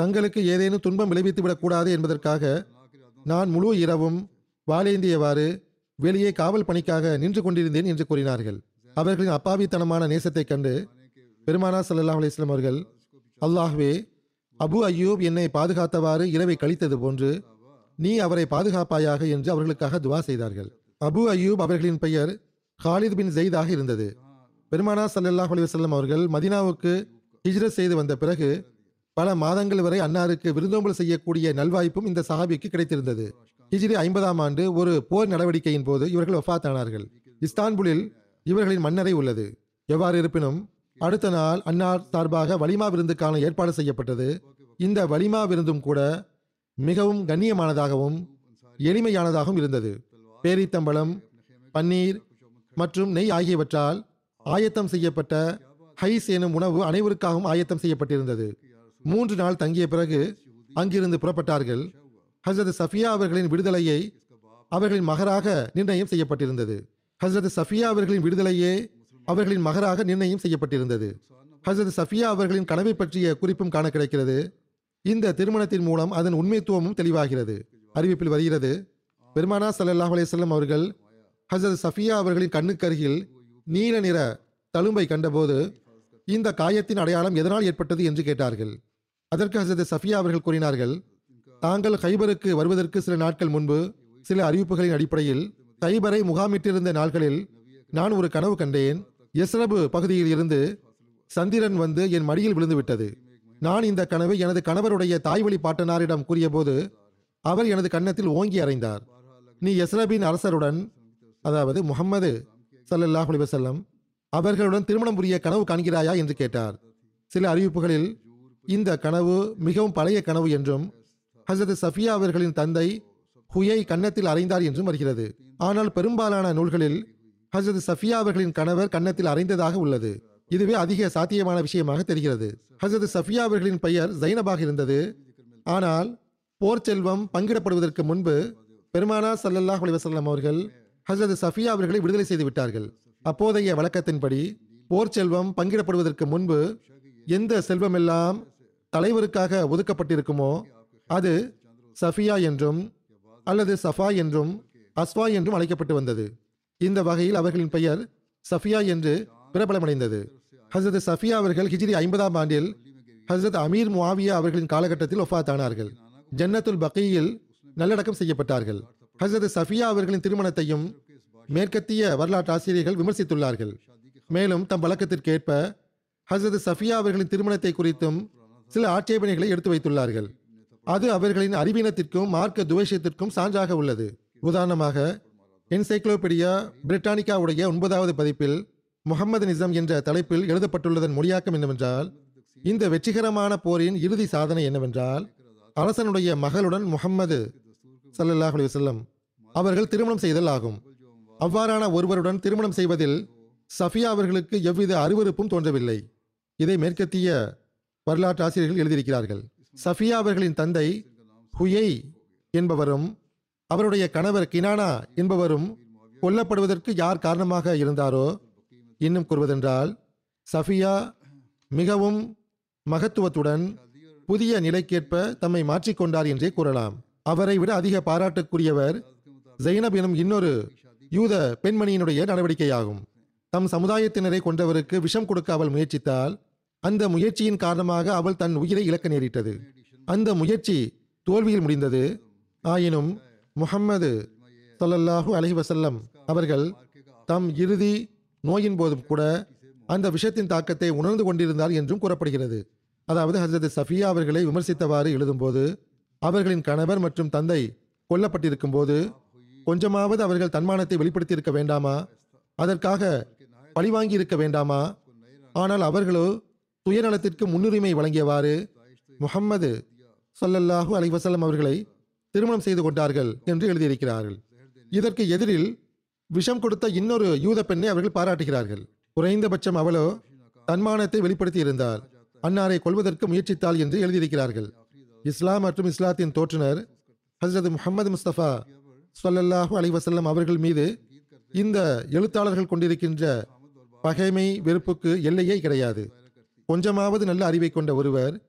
தங்களுக்கு ஏதேனும் துன்பம் விளைவித்து விடக்கூடாது என்பதற்காக நான் முழு இரவும் வாளேந்தியவாறு வெளியே காவல் பணிக்காக நின்று கொண்டிருந்தேன் என்று கூறினார்கள். அவர்களின் அப்பாவித்தனமான நேசத்தைக் கண்டு பெருமானார் ஸல்லல்லாஹு அலைஹி வஸல்லம் அவர்கள், அல்லாஹ்வே, அபு அய்யூப் என்னை பாதுகாத்தவாறு இரவை கழித்தது போன்று நீ அவரை பாதுகாப்பாயாக என்று அவர்களுக்காக துவா செய்தார்கள். அபு அய்யூப் அவர்களின் பெயர் ஹாலித் பின் ஜெயிதாக இருந்தது. பெருமானார் ஸல்லல்லாஹு அலைஹி வஸல்லம் அவர்கள் மதீனாவுக்கு ஹிஜ்ரத் செய்து வந்த பிறகு பல மாதங்கள் வரை அன்னாருக்கு விருந்தோம்பல் செய்யக்கூடிய நல்வாய்ப்பும் இந்த சஹாபிக்கு கிடைத்திருந்தது. ஹிஜ்ரி ஐம்பதாம் ஆண்டு ஒரு போர் நடவடிக்கையின் போது இவர்கள் வஃபாத் ஆனார்கள். இஸ்தான்புலில் இவர்களின் மன்னரை உள்ளது. எவ்வாறு இருப்பினும் அடுத்த நாள் அன்னார் சார்பாக வலிமா விருந்துக்கான ஏற்பாடு செய்யப்பட்டது. இந்த வலிமா விருந்தும் கூட மிகவும் கண்ணியமானதாகவும் எளிமையானதாகவும் இருந்தது. பேரித்தம்பழம், பன்னீர் மற்றும் நெய் ஆகியவற்றால் ஆயத்தம் செய்யப்பட்ட ஹைஸ் எனும் உணவு அனைவருக்காகவும் ஆயத்தம் செய்யப்பட்டிருந்தது. மூன்று நாள் தங்கிய பிறகு அங்கிருந்து புறப்பட்டார்கள். ஹஸ்ரத் சஃபியா அவர்களின் விடுதலையை அவர்களின் மகராக நிர்ணயம் செய்யப்பட்டிருந்தது. ஹஸ்ரத் சஃபியா அவர்களின் விடுதலையே அவர்களின் மகராக நிர்ணயம் செய்யப்பட்டிருந்தது. ஹஸ்ரத் சஃபியா அவர்களின் கனவை பற்றிய குறிப்பும் காண கிடைக்கிறது. இந்த திருமணத்தின் மூலம் அதன் உண்மைத்துவமும் தெளிவாகிறது. அறிவிப்பில் வருகிறது, பெருமானார் ஸல்லல்லாஹு அலைஹி வஸல்லம் அவர்கள் ஹஸ்ரத் சஃபியா அவர்களின் கண்ணுக்கருகில் நீல நிற தழும்பை கண்டபோது இந்த காயத்தின் அடையாளம் எதனால் ஏற்பட்டது என்று கேட்டார்கள். அதற்கு ஹஸ்ரத் சஃபியா அவர்கள் கூறினார்கள், தாங்கள் கைபருக்கு வருவதற்கு சில நாட்கள் முன்பு சில அறிவிப்புகளின் அடிப்படையில் கைபரை முகாமிட்டிருந்த நாள்களில் நான் ஒரு கனவு கண்டேன். எஸ்ரபு பகுதியில் இருந்து சந்திரன் வந்து என் மடியில் விழுந்து விட்டது. நான் இந்த கனவை எனது கணவருடைய தாய்வழி பாட்டனாரிடம் கூறிய போது அவர் எனது கன்னத்தில் ஓங்கி அறைந்தார். நீ எஸ்ரபின் அரசருடன், அதாவது முஹம்மது ஸல்லல்லாஹு அலைஹி வஸல்லம் அவர்களுடன் திருமணம் புரிய கனவு காண்கிறாயா என்று கேட்டார். சில அறிவிப்புகளில் இந்த கனவு மிகவும் பழைய கனவு என்றும் ஹஸ்ரத் சஃபியா அவர்களின் தந்தை ஹுயை கன்னத்தில் அறைந்தார் என்றும் வருகிறது. ஆனால் பெரும்பாலான நூல்களில் ஹஸ்ரத் சஃபியா அவர்களின் கணவர் கன்னத்தில் அறைந்ததாக உள்ளது. இதுவே அதிக சாத்தியமான விஷயமாக தெரிகிறது. ஹஸ்ரத் சஃபியா அவர்களின் பெயர் ஜைனபாக இருந்தது. ஆனால் போர் செல்வம் பங்கிடப்படுவதற்கு முன்பு பெருமானார் ஸல்லல்லாஹு அலைஹி வஸல்லம் அவர்கள் ஹஸ்ரத் சஃபியா அவர்களை விடுதலை செய்து விட்டார்கள். அப்போதைய வழக்கத்தின்படி போர் செல்வம் பங்கிடப்படுவதற்கு முன்பு எந்த செல்வமெல்லாம் தலைவருக்காக ஒதுக்கப்பட்டிருக்குமோ அது சஃபியா என்றும் அல்லது சஃபா என்றும் அஸ்வா என்றும் அழைக்கப்பட்டு வந்தது. இந்த வகையில் அவர்களின் பெயர் சஃபியா என்று பிரபலமடைந்தது. ஹஸ்ரத் சஃபியா அவர்கள் ஹிஜ்ரி ஐம்பதாம் ஆண்டில் ஹஸ்ரத் அமீர் முஆவியா அவர்களின் காலகட்டத்தில் வஃபாத் ஆனார்கள். ஜன்னத்துல் பகீயில் நல்லடக்கம் செய்யப்பட்டார்கள். ஹஸ்ரத் சஃபியா அவர்களின் திருமணத்தையும் மேற்கத்திய வரலாற்று ஆசிரியர்கள் விமர்சித்துள்ளார்கள். மேலும் தம் வழக்கத்திற்கேற்ப ஹஸ்ரத் சஃபியா அவர்களின் திருமணத்தை குறித்தும் சில ஆட்சேபனைகளை எடுத்து வைத்துள்ளார்கள். அது அவர்களின் அறிவீனத்திற்கும் மார்க்க துவேஷத்திற்கும் சான்றாக உள்ளது. உதாரணமாக, என்சைக்ளோபீடியா பிரிட்டானிக்காவுடைய ஒன்பதாவது பதிப்பில் முஹம்மது நிசம் என்ற தலைப்பில் எழுதப்பட்டுள்ளதன் மொழியாக்கம் என்னவென்றால், இந்த வெற்றிகரமான போரின் இறுதி சாதனை என்னவென்றால் அரசனுடைய மகளுடன் முஹம்மது ஸல்லல்லாஹு அலைஹி வஸல்லம் அவர்கள் திருமணம் செய்தல் ஆகும். அவ்வாறான ஒருவருடன் திருமணம் செய்வதில் சஃபியா அவர்களுக்கு எவ்வித அருவருப்பும் தோன்றவில்லை. இதை மேற்கத்திய வரலாற்று ஆசிரியர்கள் எழுதியிருக்கிறார்கள். சஃபியா அவர்களின் தந்தை ஹுயை என்பவரும் அவருடைய கணவர் கினானா என்பவரும் கொல்லப்படுவதற்கு யார் காரணமாக இருந்தாரோ, இன்னும் கூறுவதென்றால் சஃபியா மிகவும் மகத்துவத்துடன் புதிய நிலைக்கேற்ப தம்மை மாற்றிக்கொண்டார் என்றே கூறலாம். அவரை விட அதிக பாராட்டுக்குரியவர் ஜைனப் எனும் இன்னொரு யூத பெண்மணியினுடைய நடவடிக்கையாகும். தம் சமுதாயத்தினரை கொண்டவருக்கு விஷம் கொடுக்க அவள் முயற்சித்தால் அந்த முயற்சியின் காரணமாக அவள் தன் உயிரை இழக்க நேரிட்டது. அந்த முயற்சி தோல்வியில் முடிந்தது. ஆயினும் முஹம்மது ஸல்லல்லாஹு அலைஹி வஸல்லம் அவர்கள் தம் இறுதி நோயின் போதும் கூட அந்த விஷத்தின் தாக்கத்தை உணர்ந்து கொண்டிருந்தார் என்றும் கூறப்படுகிறது. அதாவது ஹஸ்ரத் சஃபியா அவர்களை விமர்சித்தவாறு எழுதும்போது அவர்களின் கணவர் மற்றும் தந்தை கொல்லப்பட்டிருக்கும் போது கொஞ்சமாவது அவர்கள் தன்மானத்தை வெளிப்படுத்தியிருக்க வேண்டாமா? அதற்காக பழிவாங்கி இருக்க வேண்டாமா? ஆனால் அவர்களோ சுயநலத்திற்கு முன்னுரிமை வழங்கியவாறு முஹம்மது ஸல்லல்லாஹு அலைஹி வஸல்லம் அவர்களை திருமணம் செய்து கொண்டார்கள் என்று எழுதியிருக்கிறார்கள். இதற்கு எதிரில் விஷம் கொடுத்த இன்னொரு யூத பெண்ணை அவர்கள் பாராட்டுகிறார்கள். குறைந்தபட்சம் அவளோ தன்மானத்தை வெளிப்படுத்தி இருந்தால் அன்னாரை கொல்வதற்கு முயற்சித்தாள் என்று எழுதியிருக்கிறார்கள். இஸ்லாம் மற்றும் இஸ்லாத்தின் தோற்றுனர் ஹஸ்ரத் முஹம்மது முஸ்தபா ஸல்லல்லாஹு அலைஹி வஸல்லம் அவர்கள் மீது இந்த எழுத்தாளர்கள் கொண்டிருக்கின்ற பகைமை வெறுப்புக்கு எல்லையே கிடையாது. கொஞ்சமாவது நல்ல அறிவை கொண்ட ஒருவர்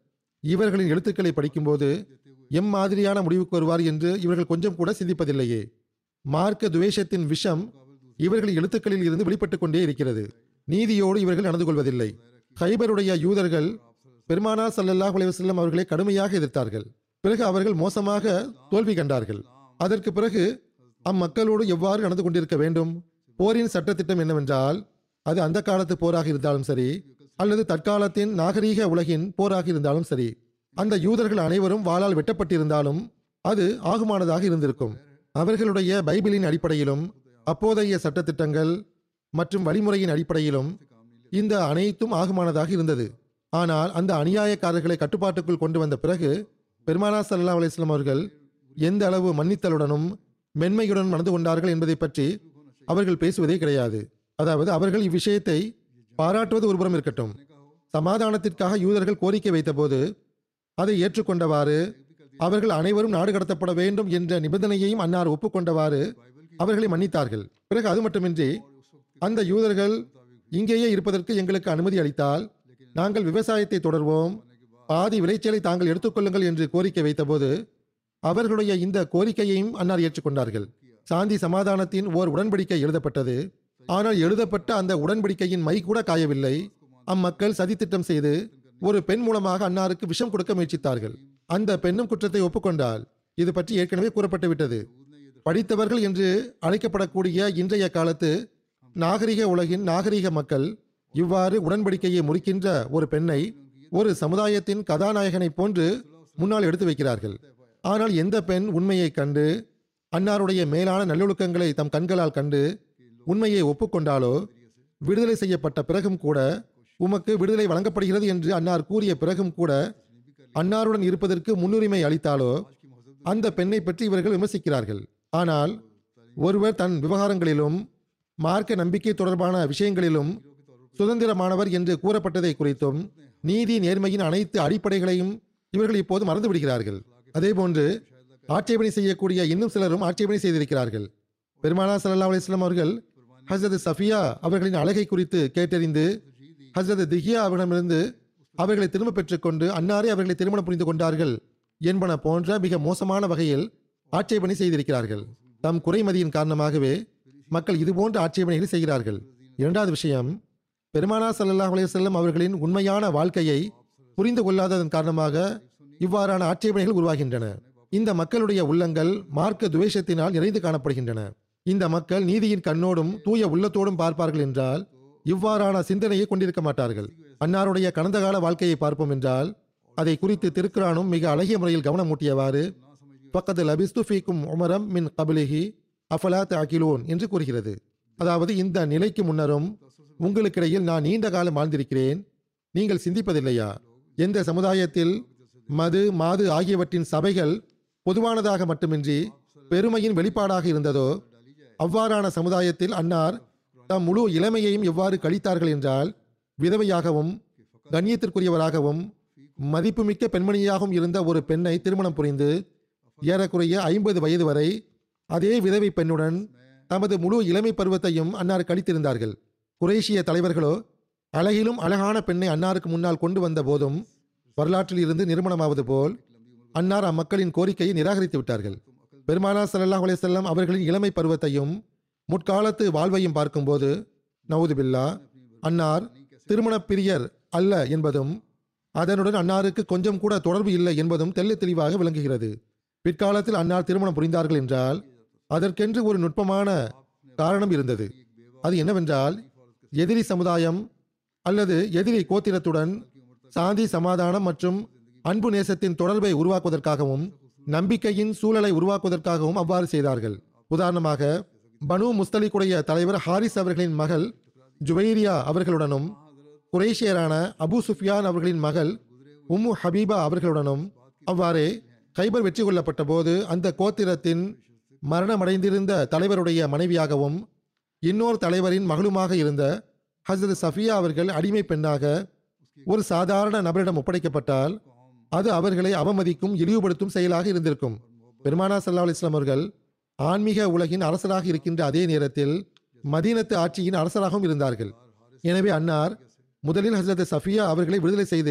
இவர்களின் எழுத்துக்களை படிக்கும்போது எம் மாதிரியான முடிவுக்கு வருவார் என்று இவர்கள் கொஞ்சம் கூட சிந்திப்பதில்லையே. மார்க்க துவேஷத்தின் விஷம் இவர்களின் எழுத்துக்களில் இருந்து வெளிப்பட்டுக் கொண்டே இருக்கிறது. நீதியோடு இவர்கள் நடந்து கொள்வதில்லை. கைபருடைய யூதர்கள் பெருமானார் ஸல்லல்லாஹு அலைஹி வஸல்லம் அவர்களை கடுமையாக எதிர்த்தார்கள். பிறகு அவர்கள் மோசமாக தோல்வி கண்டார்கள். அதற்கு பிறகு அம்மக்களோடு எவ்வாறு நடந்து கொண்டிருக்க வேண்டும்? போரின் சட்டத்திட்டம் என்னவென்றால், அது அந்த காலத்து போராக இருந்தாலும் சரி அல்லது தற்காலத்தின் நாகரீக உலகின் போராக இருந்தாலும் சரி, அந்த யூதர்கள் அனைவரும் வாளால் வெட்டப்பட்டிருந்தாலும் அது ஆகுமானதாக இருந்திருக்கும். அவர்களுடைய பைபிளின் அடிப்படையிலும் அப்போதைய சட்டத்திட்டங்கள் மற்றும் வழிமுறையின் அடிப்படையிலும் இந்த அனைத்தும் ஆகுமானதாக இருந்தது. ஆனால் அந்த அநியாயக்காரர்களை கட்டுப்பாட்டுக்குள் கொண்டு வந்த பிறகு பெருமானார் ஸல்லல்லாஹு அலைஹி வஸல்லம் அவர்கள் எந்த அளவு மன்னித்தலுடனும் மென்மையுடன் நடந்து கொண்டார்கள் என்பதை பற்றி அவர்கள் பேசுவதே கிடையாது. அதாவது அவர்கள் இவ்விஷயத்தை பாராட்டுவது ஒருபுறம் இருக்கட்டும், சமாதானத்திற்காக யூதர்கள் கோரிக்கை வைத்தபோது அதை ஏற்றுக்கொண்டவாறு அவர்கள் அனைவரும் நாடு கடத்தப்பட வேண்டும் என்ற நிபந்தனையையும் அன்னார் ஒப்புக்கொண்டவாறு அவர்களை மன்னித்தார்கள். பிறகு அது மட்டுமின்றி அந்த யூதர்கள் இங்கேயே இருப்பதற்கு எங்களுக்கு அனுமதி அளித்தால் நாங்கள் விவசாயத்தை தொடர்வோம், பாதி விளைச்சலை தாங்கள் எடுத்துக்கொள்ளுங்கள் என்று கோரிக்கை வைத்தபோது அவர்களுடைய இந்த கோரிக்கையையும் அன்னார் ஏற்றுக்கொண்டார்கள். சாந்தி சமாதானத்தின் ஓர் உடன்படிக்கை எழுதப்பட்டது. ஆனால் எழுதப்பட்ட அந்த உடன்படிக்கையின் மை கூட காயவில்லை. அம்மக்கள் சதித்திட்டம் செய்து ஒரு பெண் மூலமாக அன்னாருக்கு விஷம் கொடுக்க முயற்சித்தார்கள். அந்த பெண்ணும் குற்றத்தை ஒப்புக்கொண்டால். இது பற்றி ஏற்கனவே கூறப்பட்டு விட்டது. படித்தவர்கள் என்று அழைக்கப்படக்கூடிய இன்றைய காலத்து நாகரிக உலகின் நாகரிக மக்கள் இவ்வாறு உடன்படிக்கையை முறிக்கின்ற ஒரு பெண்ணை ஒரு சமுதாயத்தின் கதாநாயகனை போன்று முன்னால் எடுத்து வைக்கிறார்கள். ஆனால் எந்த பெண் உண்மையை கண்டு அன்னாருடைய மேலான நல்லொழுக்கங்களை தம் கண்களால் கண்டு உண்மையை ஒப்புக்கொண்டாலோ, விடுதலை செய்யப்பட்ட பிறகும் கூட உமக்கு விடுதலை வழங்கப்படுகிறது என்று அன்னார் கூறிய பிறகும் கூட அன்னாருடன் இருப்பதற்கு முன்னுரிமை அளித்தாலோ, அந்த பெண்ணை பற்றி இவர்கள் விமர்சிக்கிறார்கள். ஆனால் ஒருவர் தன் விவகாரங்களிலும் மார்க்க நம்பிக்கை தொடர்பான விஷயங்களிலும் சுதந்திரமானவர் என்று கூறப்பட்டதை குறித்தும் நீதி நேர்மையின் அனைத்து அடிப்படைகளையும் இவர்கள் இப்போது மறந்து விடுகிறார்கள். அதேபோன்று ஆட்சேபனை செய்யக்கூடிய இன்னும் சிலரும் ஆட்சேபனை செய்திருக்கிறார்கள். பெருமானார் ஸல்லல்லாஹு அலைஹி வஸல்லம் அவர்கள் ஹஸ்ரத் சஃபியா அவர்களின் அழகை குறித்து கேட்டறிந்து ஹஸ்ரத் திஹியா அவர்களிடமிருந்து அவர்களை திரும்ப பெற்றுக்கொண்டு அன்னாரே அவர்களை திருமணம் புரிந்து கொண்டார்கள் என்பன போன்ற மிக மோசமான வகையில் ஆட்சேபனை செய்திருக்கிறார்கள். தம் குறைமதியின் காரணமாகவே மக்கள் இதுபோன்ற ஆட்சேபனைகளை செய்கிறார்கள். இரண்டாவது விஷயம், பெருமானார் ஸல்லல்லாஹு அலைஹி வஸல்லம் அவர்களின் உண்மையான வாழ்க்கையை புரிந்து கொள்ளாததன் காரணமாக இவ்வாறான ஆட்சேபனைகள் உருவாகின்றன. இந்த மக்களுடைய உள்ளங்கள் மார்க்க துவேஷத்தினால் நிறைந்து காணப்படுகின்றன. இந்த மக்கள் நீதியின் கண்ணோடும் தூய உள்ளத்தோடும் பார்ப்பார்கள் என்றால் இவ்வாறான சிந்தனையை கொண்டிருக்க மாட்டார்கள். அன்னாருடைய கடந்த கால வாழ்க்கையை பார்ப்போம் என்றால் அதை குறித்து திருக்குரானும் மிக அழகிய முறையில் கவனம் ஊட்டியவாறு பக்கத்து லபிஸ்து ஃபீக்கும் உமரம் மின் கபிலிஹி அஃபலா தஅகிலூன் என்று கூறுகிறது. அதாவது இந்த நிலைக்கு முன்னரும் உங்களுக்கிடையில் நான் நீண்ட காலம் வாழ்ந்திருக்கிறேன், நீங்கள் சிந்திப்பதில்லையா? எந்த சமுதாயத்தில் மது மாது ஆகியவற்றின் சபைகள் பொதுவானதாக மட்டுமின்றி பெருமையின் வெளிப்பாடாக இருந்ததோ அவ்வாறான சமுதாயத்தில் அன்னார் தம் முழு இளமையையும் எவ்வாறு கழித்தார்கள் என்றால் விதவையாகவும் கண்ணியத்திற்குரியவராகவும் மதிப்புமிக்க பெண்மணியாகவும் இருந்த ஒரு பெண்ணை திருமணம் புரிந்து ஏறக்குறைய ஐம்பது வயது வரை அதே விதவை பெண்ணுடன் தமது முழு இளமை பருவத்தையும் அன்னார் கழித்திருந்தார்கள். குறைஷிய தலைவர்களோ அழகிலும் அழகான பெண்ணை அன்னாருக்கு முன்னால் கொண்டு வந்த போதும் வரலாற்றில் இருந்து நிறுவனமாவது போல் அன்னார் அம்மக்களின் கோரிக்கையை நிராகரித்து விட்டார்கள். பெருமானார் ஸல்லல்லாஹு அலைஹி வஸல்லம் அவர்களின் இளமை பருவத்தையும் முற்காலத்து வாழ்வையும் பார்க்கும்போது நவுது பில்லா அன்னார் திருமண பிரியர் அல்ல என்பதும் அதனுடன் அன்னாருக்கு கொஞ்சம் கூட தொடர்பு இல்லை என்பதும் தெல்ல தெளிவாக விளங்குகிறது. பிற்காலத்தில் அன்னார் திருமணம் புரிந்தார்கள் என்றால் அதற்கென்று ஒரு நுட்பமான காரணம் இருந்தது. அது என்னவென்றால் எதிரி சமுதாயம் அல்லது எதிரி கோத்திரத்துடன் சாந்தி சமாதானம் மற்றும் அன்பு நேசத்தின் தொடர்பை உருவாக்குவதற்காகவும் நம்பிக்கையின் சூழலை உருவாக்குவதற்காகவும் அவ்வாறு செய்தார்கள். உதாரணமாக பனு முஸ்தலிக்குடைய தலைவர் ஹாரிஸ் அவர்களின் மகள் ஜுவைரியா அவர்களுடனும் குரேஷியரான அபு சுஃபியான் அவர்களின் மகள் உம்மு ஹபீபா அவர்களுடனும் அவ்வாறே கைபர் வெற்றி கொள்ளப்பட்ட போது அந்த கோத்திரத்தின் மரணமடைந்திருந்த தலைவருடைய மனைவியாகவும் இன்னொரு தலைவரின் மகளுமாக இருந்த ஹஸ்ரத் சஃபியா அவர்கள் அடிமை பெண்ணாக ஒரு சாதாரண நபரிடம் ஒப்படைக்கப்பட்டால் அது அவர்களை அவமதிக்கும் இழிவுபடுத்தும் செயலாக இருந்திருக்கும். பெருமானார் ஸல்லல்லாஹு அலைஹி வஸல்லம் அவர்கள் ஆன்மீக உலகின் அரசராக இருக்கின்ற அதே நேரத்தில் மதீனத்து ஆட்சியின் அரசராகவும் இருந்தார்கள். எனவே அன்னார் முதலில் ஹஸ்ரத் சஃபியா அவர்களை விடுதலை செய்து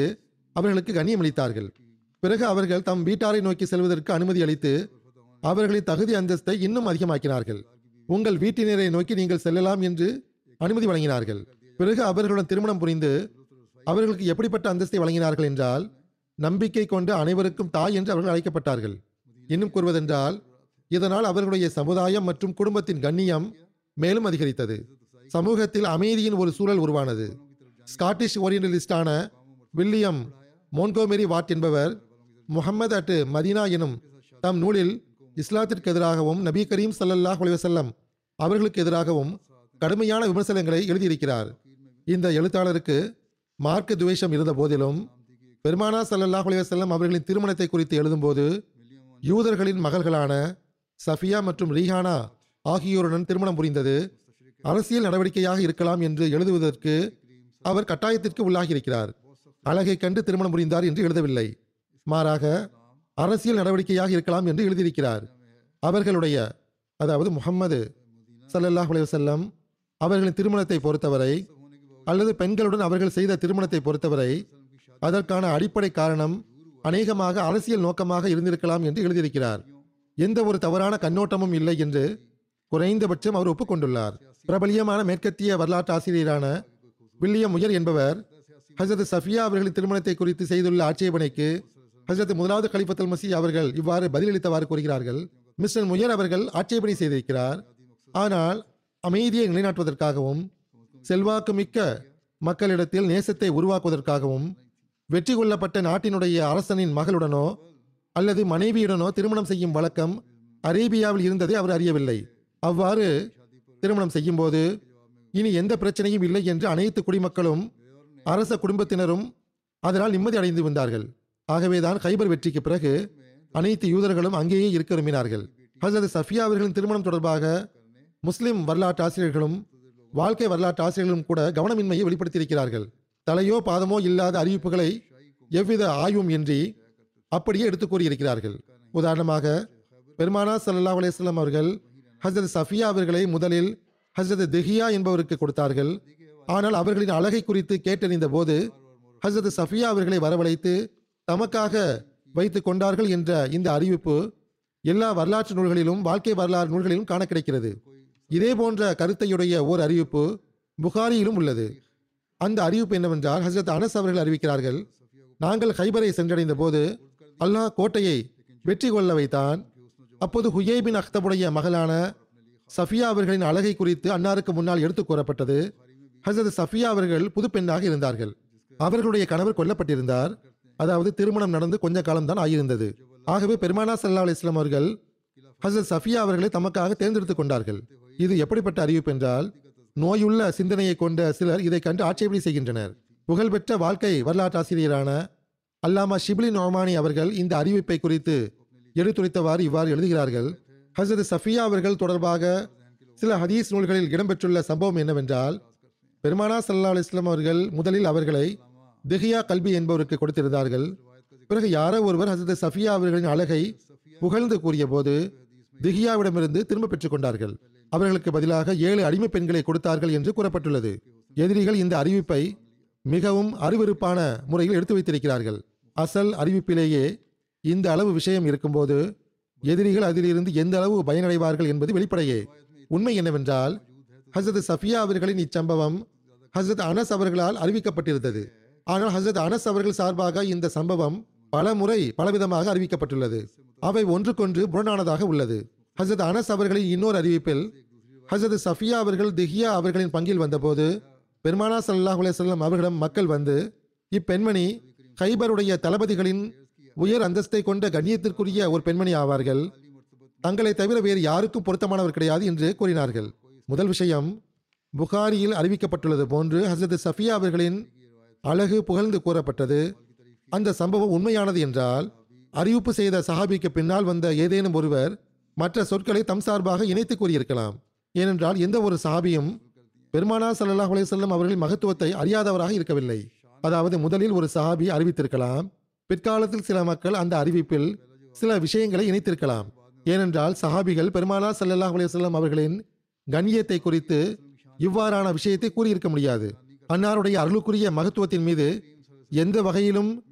அவர்களுக்கு கண்ணியமளித்தார்கள். பிறகு அவர்கள் தம் வீட்டாரை நோக்கி செல்வதற்கு அனுமதி அளித்து அவர்களின் தகுதி அந்தஸ்தை இன்னும் அதிகமாக்கினார்கள். உங்கள் வீட்டினரை நோக்கி நீங்கள் செல்லலாம் என்று அனுமதி வழங்கினார்கள். பிறகு அவர்களுடன் திருமணம் புரிந்து அவர்களுக்கு எப்படிப்பட்ட அந்தஸ்தை வழங்கினார்கள் என்றால், நம்பிக்கை கொண்டு அனைவருக்கும் தாய் என்று அவர்கள் அழைக்கப்பட்டார்கள். இன்னும் கூறுவதென்றால், இதனால் அவர்களுடைய சமுதாயம் மற்றும் குடும்பத்தின் கண்ணியம் மேலும் அதிகரித்தது. சமூகத்தில் அமைதியின் ஒரு சூழல் உருவானது. ஸ்காட்டிஷ் ஓரியண்டலிஸ்டான வில்லியம் மோன்கோமெரி வாட் என்பவர் முஹம்மது அட் மதீனா எனும் தம் நூலில் இஸ்லாத்திற்கு எதிராகவும் நபி கரீம் ஸல்லல்லாஹு அலைஹி வஸல்லம் அவர்களுக்கு எதிராகவும் கடுமையான விமர்சனங்களை எழுதியிருக்கிறார். இந்த எழுத்தாளருக்கு மார்க்க துவேஷம் இருந்த போதிலும் பெருமானா ஸல்லல்லாஹு அலைஹி வஸல்லம் அவர்களின் திருமணத்தை குறித்து எழுதும்போது யூதர்களின் மகள்களான சஃபியா மற்றும் ரீஹானா ஆகியோருடன் திருமணம் புரிந்தது அரசியல் நடவடிக்கையாக இருக்கலாம் என்று எழுதுவதற்கு அவர் கட்டாயத்திற்கு உள்ளாகியிருக்கிறார். அழகை கண்டு திருமணம் புரிந்தார் என்று எழுதவில்லை, மாறாக அரசியல் நடவடிக்கையாக இருக்கலாம் என்று எழுதியிருக்கிறார். அவர்களுடைய, அதாவது முஹம்மது ஸல்லல்லாஹு அலைஹி வஸல்லம் அவர்களின் திருமணத்தை பொறுத்தவரை அல்லது பெண்களுடன் அவர்கள் செய்த திருமணத்தை பொறுத்தவரை அதற்கான அடிப்படை காரணம் அநேகமாக அரசியல் நோக்கமாக இருந்திருக்கலாம் என்று எழுதியிருக்கிறார். எந்த ஒரு தவறான கண்ணோட்டமும் இல்லை என்று குறைந்தபட்சம் அவர் ஒப்புக்கொண்டுள்ளார். பிரபலியமான மேற்கத்திய வரலாற்று ஆசிரியரான வில்லியம் முயர் என்பவர் ஹஜரத் சஃபியா அவர்களின் திருமணத்தை குறித்து செய்துள்ள ஆட்சேபனைக்கு ஹஜரத் முதலாவது கலிஃபத்துல் மஸீஹ் அவர்கள் இவ்வாறு பதிலளித்தவாறு கூறுகிறார்கள். மிஸ்டர் முயர் அவர்கள் ஆட்சேபனை செய்திருக்கிறார், ஆனால் அமைதியை நிலைநாட்டுவதற்காகவும் செல்வாக்கு மிக்க மக்களிடத்தில் நேசத்தை உருவாக்குவதற்காகவும் வெற்றி கொள்ளப்பட்ட நாட்டினுடைய அரசனின் மகளுடனோ அல்லது மனைவியுடனோ திருமணம் செய்யும் வழக்கம் அரேபியாவில் இருந்ததை அவர் அறியவில்லை. அவ்வாறு திருமணம் செய்யும் போது இனி எந்த பிரச்சனையும் இல்லை என்று அனைத்து குடிமக்களும் அரச குடும்பத்தினரும் அதனால் நிம்மதி அடைந்து வந்தார்கள். ஆகவேதான் கைபர் வெற்றிக்கு பிறகு அனைத்து யூதர்களும் அங்கேயே இருக்க விரும்பினார்கள். ஹஜரத் சஃபியா அவர்களின் திருமணம் தொடர்பாக முஸ்லிம் வரலாற்று ஆசிரியர்களும் வாழ்க்கை வரலாற்று ஆசிரியர்களும் கூட கவனமின்மையை வெளிப்படுத்தியிருக்கிறார்கள். தலையோ பாதமோ இல்லாத அறிவிப்புகளை எவ்வித ஆய்வும் இன்றி அப்படியே எடுத்துக் கூறியிருக்கிறார்கள். உதாரணமாக, பெருமானா ஸல்லல்லாஹு அலைஹி வஸல்லம் அவர்கள் ஹஜரத் சஃபியா அவர்களை முதலில் ஹஜரத் திஹியா என்பவருக்கு கொடுத்தார்கள். ஆனால் அவர்களின் அழகை குறித்து கேட்டறிந்த போது ஹஜரத் சஃபியா அவர்களை வரவழைத்து தமக்காக வைத்துக் கொண்டார்கள் என்ற இந்த அறிவிப்பு எல்லா வரலாற்று நூல்களிலும் வாழ்க்கை வரலாறு நூல்களிலும் காண கிடைக்கிறது. இதே போன்ற கருத்தையுடைய ஓர் அறிவிப்பு புகாரியிலும் உள்ளது. அந்த அறிவிப்பு என்னவென்றால், ஹஜரத் அனஸ் அவர்கள் அறிவிக்கிறார்கள், நாங்கள் ஹைபரை சென்றடைந்த போது அல்லாஹ் கோட்டையை வெற்றி கொள்ள வைத்தான். அப்போது ஹுயை பின் அக்தபுடைய மகளான சஃபியா அவர்களின் அழகை குறித்து அன்னாருக்கு முன்னால் எடுத்துக் கூறப்பட்டது. ஹஜரத் சஃபியா அவர்கள் புது பெண்ணாக இருந்தார்கள். அவர்களுடைய கணவர் கொல்லப்பட்டிருந்தார். அதாவது திருமணம் நடந்து கொஞ்ச காலம்தான் ஆகியிருந்தது. ஆகவே பெருமானா ஸல்லல்லாஹு அலைஹி வஸல்லம் அவர்கள் ஹஜரத் சஃபியா அவர்களை தமக்காக தேர்ந்தெடுத்துக் கொண்டார்கள். இது எப்படிப்பட்ட அறிவிப்பு என்றால், நோயுள்ள சிந்தனையை கொண்ட சிலர் இதை கண்டு ஆட்சேபனை செய்கின்றனர். புகழ்பெற்ற வாழ்க்கை வரலாற்றாசிரியரான அல்லாமா ஷிப்லி நொமானி அவர்கள் இந்த அறிவிப்பை குறித்து எடுத்துரைத்தவாறு இவ்வாறு எழுதுகிறார்கள். ஹஜரத் சஃபியா அவர்கள் தொடர்பாக சில ஹதீஸ் நூல்களில் இடம்பெற்றுள்ள சம்பவம் என்னவென்றால், பெருமானா ஸல்லல்லாஹு அலைஹி வஸல்லம் அவர்கள் முதலில் அவர்களை திஹியா கல்பி என்பவருக்கு கொடுத்திருந்தார்கள். பிறகு யாரோ ஒருவர் ஹஜரத் சஃபியா அவர்களின் அழகை புகழ்ந்து கூறிய போது திஹியாவிடமிருந்து திரும்ப பெற்றுக் கொண்டார்கள். அவர்களுக்கு பதிலாக ஏழு அடிமை பெண்களை கொடுத்தார்கள் என்று கூறப்பட்டுள்ளது. எதிரிகள் இந்த அறிவிப்பை மிகவும் அருவருப்பான முறையில் எடுத்து வைத்திருக்கிறார்கள். அசல் அறிவிப்பிலேயே இந்த அளவு விஷயம் இருக்கும்போது எதிரிகள் அதிலிருந்து எந்த அளவு பயனடைவார்கள் என்பது வெளிப்படையே. உண்மை என்னவென்றால், ஹஜரத் சஃபியா அவர்களின் இச்சம்பவம் ஹஜரத் அனஸ் அவர்களால் அறிவிக்கப்பட்டிருந்தது. ஆனால் ஹஜரத் அனஸ் அவர்கள் சார்பாக இந்த சம்பவம் பல முறை பலவிதமாக அறிவிக்கப்பட்டுள்ளது. அவை ஒன்றுக்கொன்று புறநானதாக உள்ளது. ஹஜரத் அனஸ் அவர்களின் இன்னொரு அறிவிப்பில் ஹஜரத் சஃபியா அவர்கள் திஹியா அவர்களின் பங்கில் வந்தபோது பெருமானா ஸல்லல்லாஹு அலைஹி வஸல்லம் அவர்களிடம் மக்கள் வந்து, இப்பெண்மணி கைபருடைய தளபதிகளின் உயர் அந்தஸ்தை கொண்ட கண்ணியத்திற்குரிய ஒரு பெண்மணி ஆவார்கள், தங்களை தவிர வேறு யாருக்கும் பொருத்தமானவர் கிடையாது என்று கூறினார்கள். முதல் விஷயம், புகாரியில் அறிவிக்கப்பட்டுள்ளது போன்று ஹஜரத் சஃபியா அவர்களின் அழகு புகழ்ந்து கூறப்பட்டது. அந்த சம்பவம் உண்மையானது என்றால் அறிவிப்பு செய்த சஹாபிக்கு பின்னால் வந்த ஏதேனும் ஒருவர் மற்ற சொற்களை தம் சார்பாக இணைத்து கூறியிருக்கலாம். ஏனென்றால் எந்த ஒரு சஹாபியும் பெருமானா ஸல்லல்லாஹு அலைஹி வஸல்லம் அவர்களின் மகத்துவத்தை அறியாதவராக இருக்கவில்லை. அதாவது முதலில் ஒரு சஹாபி அறிவித்திருக்கலாம், பிற்காலத்தில் சில மக்கள் அந்த அறிவிப்பில் சில விஷயங்களை இணைத்திருக்கலாம். ஏனென்றால் சஹாபிகள் பெருமானா ஸல்லல்லாஹு அலைஹி வஸல்லம் அவர்களின் கண்ணியத்தை குறித்து இவ்வாறான விஷயத்தை கூறியிருக்க முடியாது. அன்னாருடைய அருளுக்குரிய மகத்துவத்தின் மீது எந்த வகையிலும்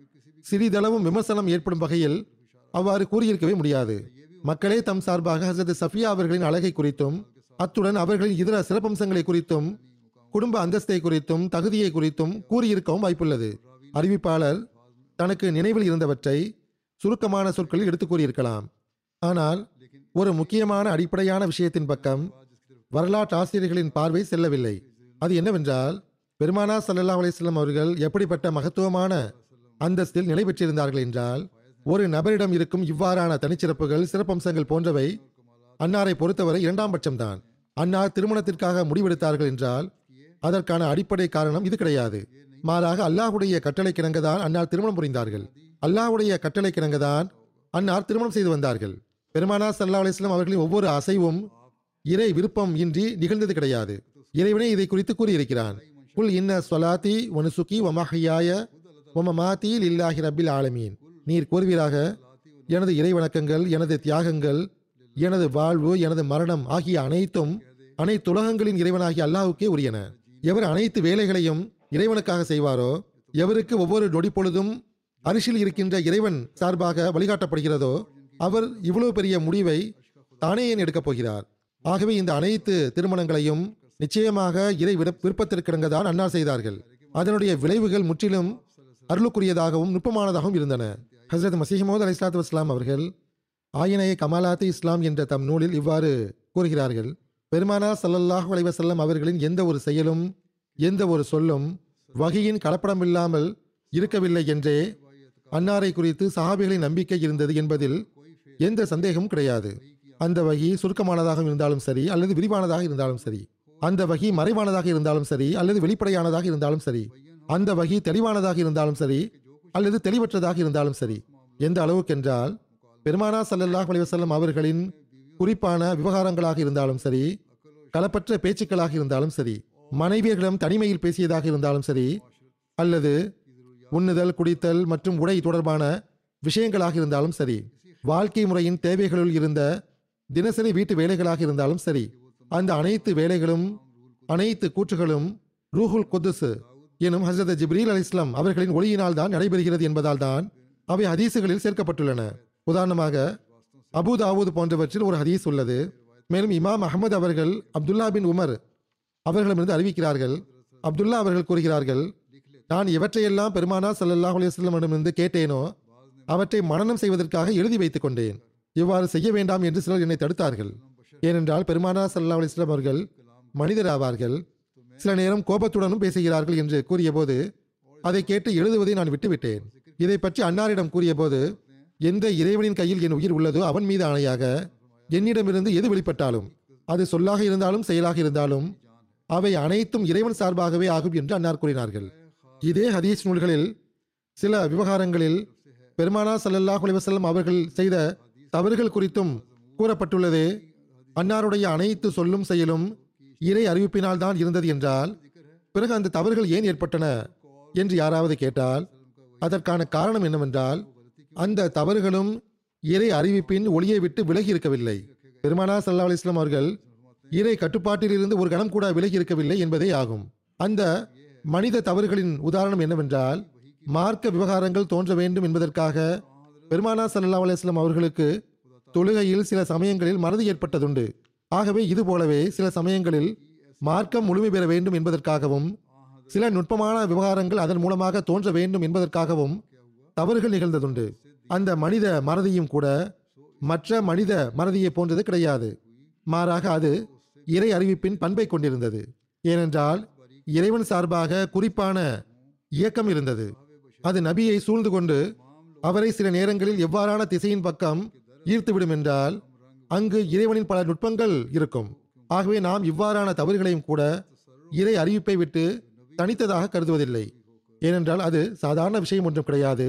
சிறிதளவும் விமர்சனம் ஏற்படும் வகையில் அவ்வாறு கூறியிருக்கவே முடியாது. மக்களே தம் சார்பாக ஹசரத் சஃபியா அவர்களின் அழகை குறித்தும் அத்துடன் அவர்களின் இதர சிறப்பம்சங்களை குறித்தும் குடும்ப அந்தஸ்தை குறித்தும் தகுதியை குறித்தும் கூறியிருக்கவும் வாய்ப்புள்ளது. அறிவிப்பாளர் தனக்கு நினைவில் இருந்தவற்றை சுருக்கமான சொற்களில் எடுத்து கூறியிருக்கலாம். ஆனால் ஒரு முக்கியமான அடிப்படையான விஷயத்தின் பக்கம் வரலாற்று ஆசிரியர்களின் பார்வை செல்லவில்லை. அது என்னவென்றால், பெருமானா ஸல்லல்லாஹு அலைஹி வஸல்லம் அவர்கள் எப்படிப்பட்ட மகத்துவமான அந்தஸ்தில் நிலை பெற்றிருந்தார்கள் என்றால், ஒரு நபரிடம் இருக்கும் இவ்வாறான தனிச்சிறப்புகள் சிறப்பம்சங்கள் போன்றவை அன்னாரை பொறுத்தவரை இரண்டாம் பட்சம்தான். அன்னார் திருமணத்திற்காக முடிவெடுத்தார்கள் என்றால் அதற்கான அடிப்படை காரணம் இது கிடையாது. மாறாக அல்லாஹ்வுடைய கட்டளை கிணங்கதான் அன்னார் திருமணம் புரிந்தார்கள். அல்லாஹ்வுடைய கட்டளை கிணங்கதான் அன்னார் திருமணம் செய்து வந்தார்கள். பெருமானா ஸல்லல்லாஹு அலைஹி வஸல்லம் அவர்களின் ஒவ்வொரு அசைவும் இறை விருப்பம் இன்றி நிகழ்ந்தது கிடையாது. இறைவனே இதை குறித்து கூறியிருக்கிறான். குல் இன்ன ஸலாத்தி வ நுசுகி வ மஹ்யாய வ மமாத்தி லில்லாஹி ரப்பில் ஆலமீன். நீர் கூறுவீராக, எனது இறை வணக்கங்கள், எனது தியாகங்கள், எனது வாழ்வு, எனது மரணம் ஆகிய அனைத்தும் அனைத்துலகங்களின் இறைவனாகிய அல்லாஹ்வுக்கே உரியன. எவர் அனைத்து வேலைகளையும் இறைவனுக்காக செய்வாரோ, எவருக்கு ஒவ்வொரு நொடி பொழுதும் அரிசில் இருக்கின்ற இறைவன் சார்பாக வழிகாட்டப்படுகிறதோ, அவர் இவ்வளவு பெரிய முடிவை தானே ஏன் எடுக்கப் போகிறார்? ஆகவே இந்த அனைத்து திருமணங்களையும் நிச்சயமாக இறை விருப்பத்திற்கிணங்கதான் அன்னார் செய்தார்கள். அதனுடைய விளைவுகள் முற்றிலும் அருளுக்குரியதாகவும் நுட்பமானதாகவும் இருந்தன. ஹஸ்ரத் மஸீஹ் மவ்ஊத் அலைஹிஸ்ஸலாத்து வஸ்ஸலாம் அவர்கள் ஆயினே கமாலாத்து இஸ்லாம் என்ற தம் நூலில் இவ்வாறு கூறுகிறார்கள். பெருமானா ஸல்லல்லாஹு அலைஹி வஸல்லம் அவர்களின் எந்த ஒரு செயலும் எந்த ஒரு சொல்லும் வஹியின் கலப்படமில்லாமல் இருக்கவில்லை என்றே அன்னாரை குறித்து சஹாபிகளின் நம்பிக்கை இருந்தது என்பதில் எந்த சந்தேகமும் கிடையாது. அந்த வஹி சுருக்கமானதாக இருந்தாலும் சரி அல்லது விரிவானதாக இருந்தாலும் சரி, அந்த வஹி மறைவானதாக இருந்தாலும் சரி அல்லது வெளிப்படையானதாக இருந்தாலும் சரி, அந்த வஹி தெளிவானதாக இருந்தாலும் சரி அல்லது தெளிவற்றதாக இருந்தாலும் சரி, எந்த அளவுக்கென்றால் பெருமானா ஸல்லல்லாஹு அலைஹி வஸல்லம் அவர்களின் குறிப்பான விவகாரங்களாக இருந்தாலும் சரி, களப்பற்ற பேச்சுக்களாக இருந்தாலும் சரி, மனைவியர்களிடம் தனிமையில் பேசியதாக இருந்தாலும் சரி, அல்லது உண்ணுதல் குடித்தல் மற்றும் உடை தொடர்பான விஷயங்களாக இருந்தாலும் சரி, வாழ்க்கை முறையின் தேவைகளுள் இருந்த தினசரி வீட்டு வேலைகளாக இருந்தாலும் சரி, அந்த அனைத்து வேலைகளும் அனைத்து கூற்றுகளும் ரூஹுல் குதுஸ் எனும் ஹஸ்ரத் ஜிப்ரீல் அலைஹிஸ்ஸலாம் அவர்களின் ஒளியினால் தான் நடைபெறுகிறது என்பதால் தான் அவை ஹதீசுகளில் சேர்க்கப்பட்டுள்ளன. உதாரணமாக அபூ தாவூத் போன்றவற்றில் ஒரு ஹதீஸ் உள்ளது. மேலும் இமாம் அஹ்மத் அவர்கள் அப்துல்லா பின் உமர் அவர்களிடமிருந்து அறிவிக்கிறார்கள். அப்துல்லா அவர்கள் கூறுகிறார்கள், நான் எவற்றையெல்லாம் பெருமானா ஸல்லல்லாஹு அலைஹி வஸல்லமிடமிருந்து கேட்டேனோ அவற்றை மனனம் செய்வதற்காக எழுதி வைத்துக் கொண்டேன். இவ்வாறு செய்ய வேண்டாம் என்று சிலர் என்னை தடுத்தார்கள். ஏனென்றால் பெருமானா ஸல்லல்லாஹு அலைஹி வஸல்லம் அவர்கள் மனிதர் ஆவார்கள், சில நேரம் கோபத்துடனும் பேசுகிறார்கள் என்று கூறிய போது அதை கேட்டு எழுதுவதை நான் விட்டுவிட்டேன். இதை பற்றி அன்னாரிடம் கூறிய போது, எந்த இறைவனின் கையில் என் உயிர் உள்ளதோ அவன் மீது ஆணையாக என்னிடமிருந்து எது வெளிப்பட்டாலும், அது சொல்லாக இருந்தாலும் செயலாக இருந்தாலும், அவை அனைத்தும் இறைவன் சார்பாகவே ஆகும் என்று அன்னார் கூறினார்கள். இதே ஹதீஸ் நூல்களில் சில விவகாரங்களில் பெருமானா ஸல்லல்லாஹு அலைஹி வஸல்லம் அவர்கள் செய்த தவறுகள் குறித்தும் கூறப்பட்டுள்ளது. அன்னாருடைய அனைத்து சொல்லும் செயலும் இறை அறிவிப்பினால் தான் இருந்தது என்றால், பிறகு அந்த தவறுகள் ஏன் ஏற்பட்டன என்று யாராவது கேட்டால் அதற்கான காரணம் என்னவென்றால், அந்த தவறுகளும் இறை அறிவிப்பின் ஒளியை விட்டு விலகி இருக்கவில்லை. பெருமானா ஸல்லல்லாஹு அலைஹி வஸல்லம் அவர்கள் இறை கட்டுப்பாட்டில் இருந்து ஒரு கணம் கூட விலகி இருக்கவில்லை என்பதே ஆகும். அந்த மனித தவறுகளின் உதாரணம் என்னவென்றால், மார்க்க விவகாரங்கள் தோன்ற வேண்டும் என்பதற்காக பெருமானா ஸல்லல்லாஹு அலைஹி வஸல்லம் அவர்களுக்கு தொழுகையில் சில சமயங்களில் மறதி ஏற்பட்டதுண்டு. ஆகவே இது போலவே சில சமயங்களில் மார்க்கம் முழுமை பெற வேண்டும் என்பதற்காகவும் சில நுட்பமான விவகாரங்கள் அதன் மூலமாக தோன்ற வேண்டும் என்பதற்காகவும் தவறுகள் நிகழ்ந்ததுண்டு. அந்த மனித மறதியும் கூட மற்ற மனித மறதியை போன்றது கிடையாது. மாறாக அது இறை அறிவிப்பின் பண்பை கொண்டிருந்தது. ஏனென்றால் இறைவன் சார்பாக குறிப்பான இயக்கம் இருந்தது. அது நபியை சூழ்ந்து கொண்டு அவரை சில நேரங்களில் எவ்வாறான திசையின் பக்கம் ஈர்த்துவிடும் என்றால் அங்கு இறைவனின் பல நுட்பங்கள் இருக்கும். ஆகவே நாம் இவ்வாறான தவறுகளையும் கூட இறை அறிவிப்பை விட்டு தனித்ததாக கருதுவதில்லை. ஏனென்றால் அது சாதாரண விஷயம் ஒன்றும் கிடையாது.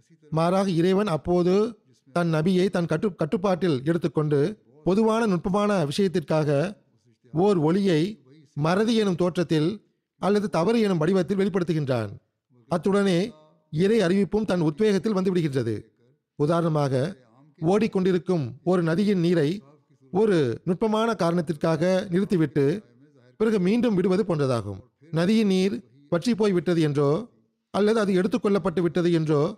மாறாக இறைவன் அப்போது தன் நபியை தன் கட்டு கட்டுப்பாட்டில் எடுத்துக்கொண்டு பொதுவான நுட்பமான விஷயத்திற்காக ஓர் ஒளியை மறதி எனும் தோற்றத்தில் அல்லது தவறு எனும் வடிவத்தில் வெளிப்படுத்துகின்றான். அத்துடனே இறை அறிவிப்பும் தன் உத்வேகத்தில் வந்துவிடுகின்றது. உதாரணமாக, ஓடிக்கொண்டிருக்கும் ஒரு நதியின் நீரை ஒரு நுட்பமான காரணத்திற்காக நிறுத்திவிட்டு பிறகு மீண்டும் விடுவது போன்றதாகும். நதியின் நீர் வற்றி போய் விட்டது என்றோ அல்லது அது எடுத்துக்கொள்ளப்பட்டு விட்டது என்றோ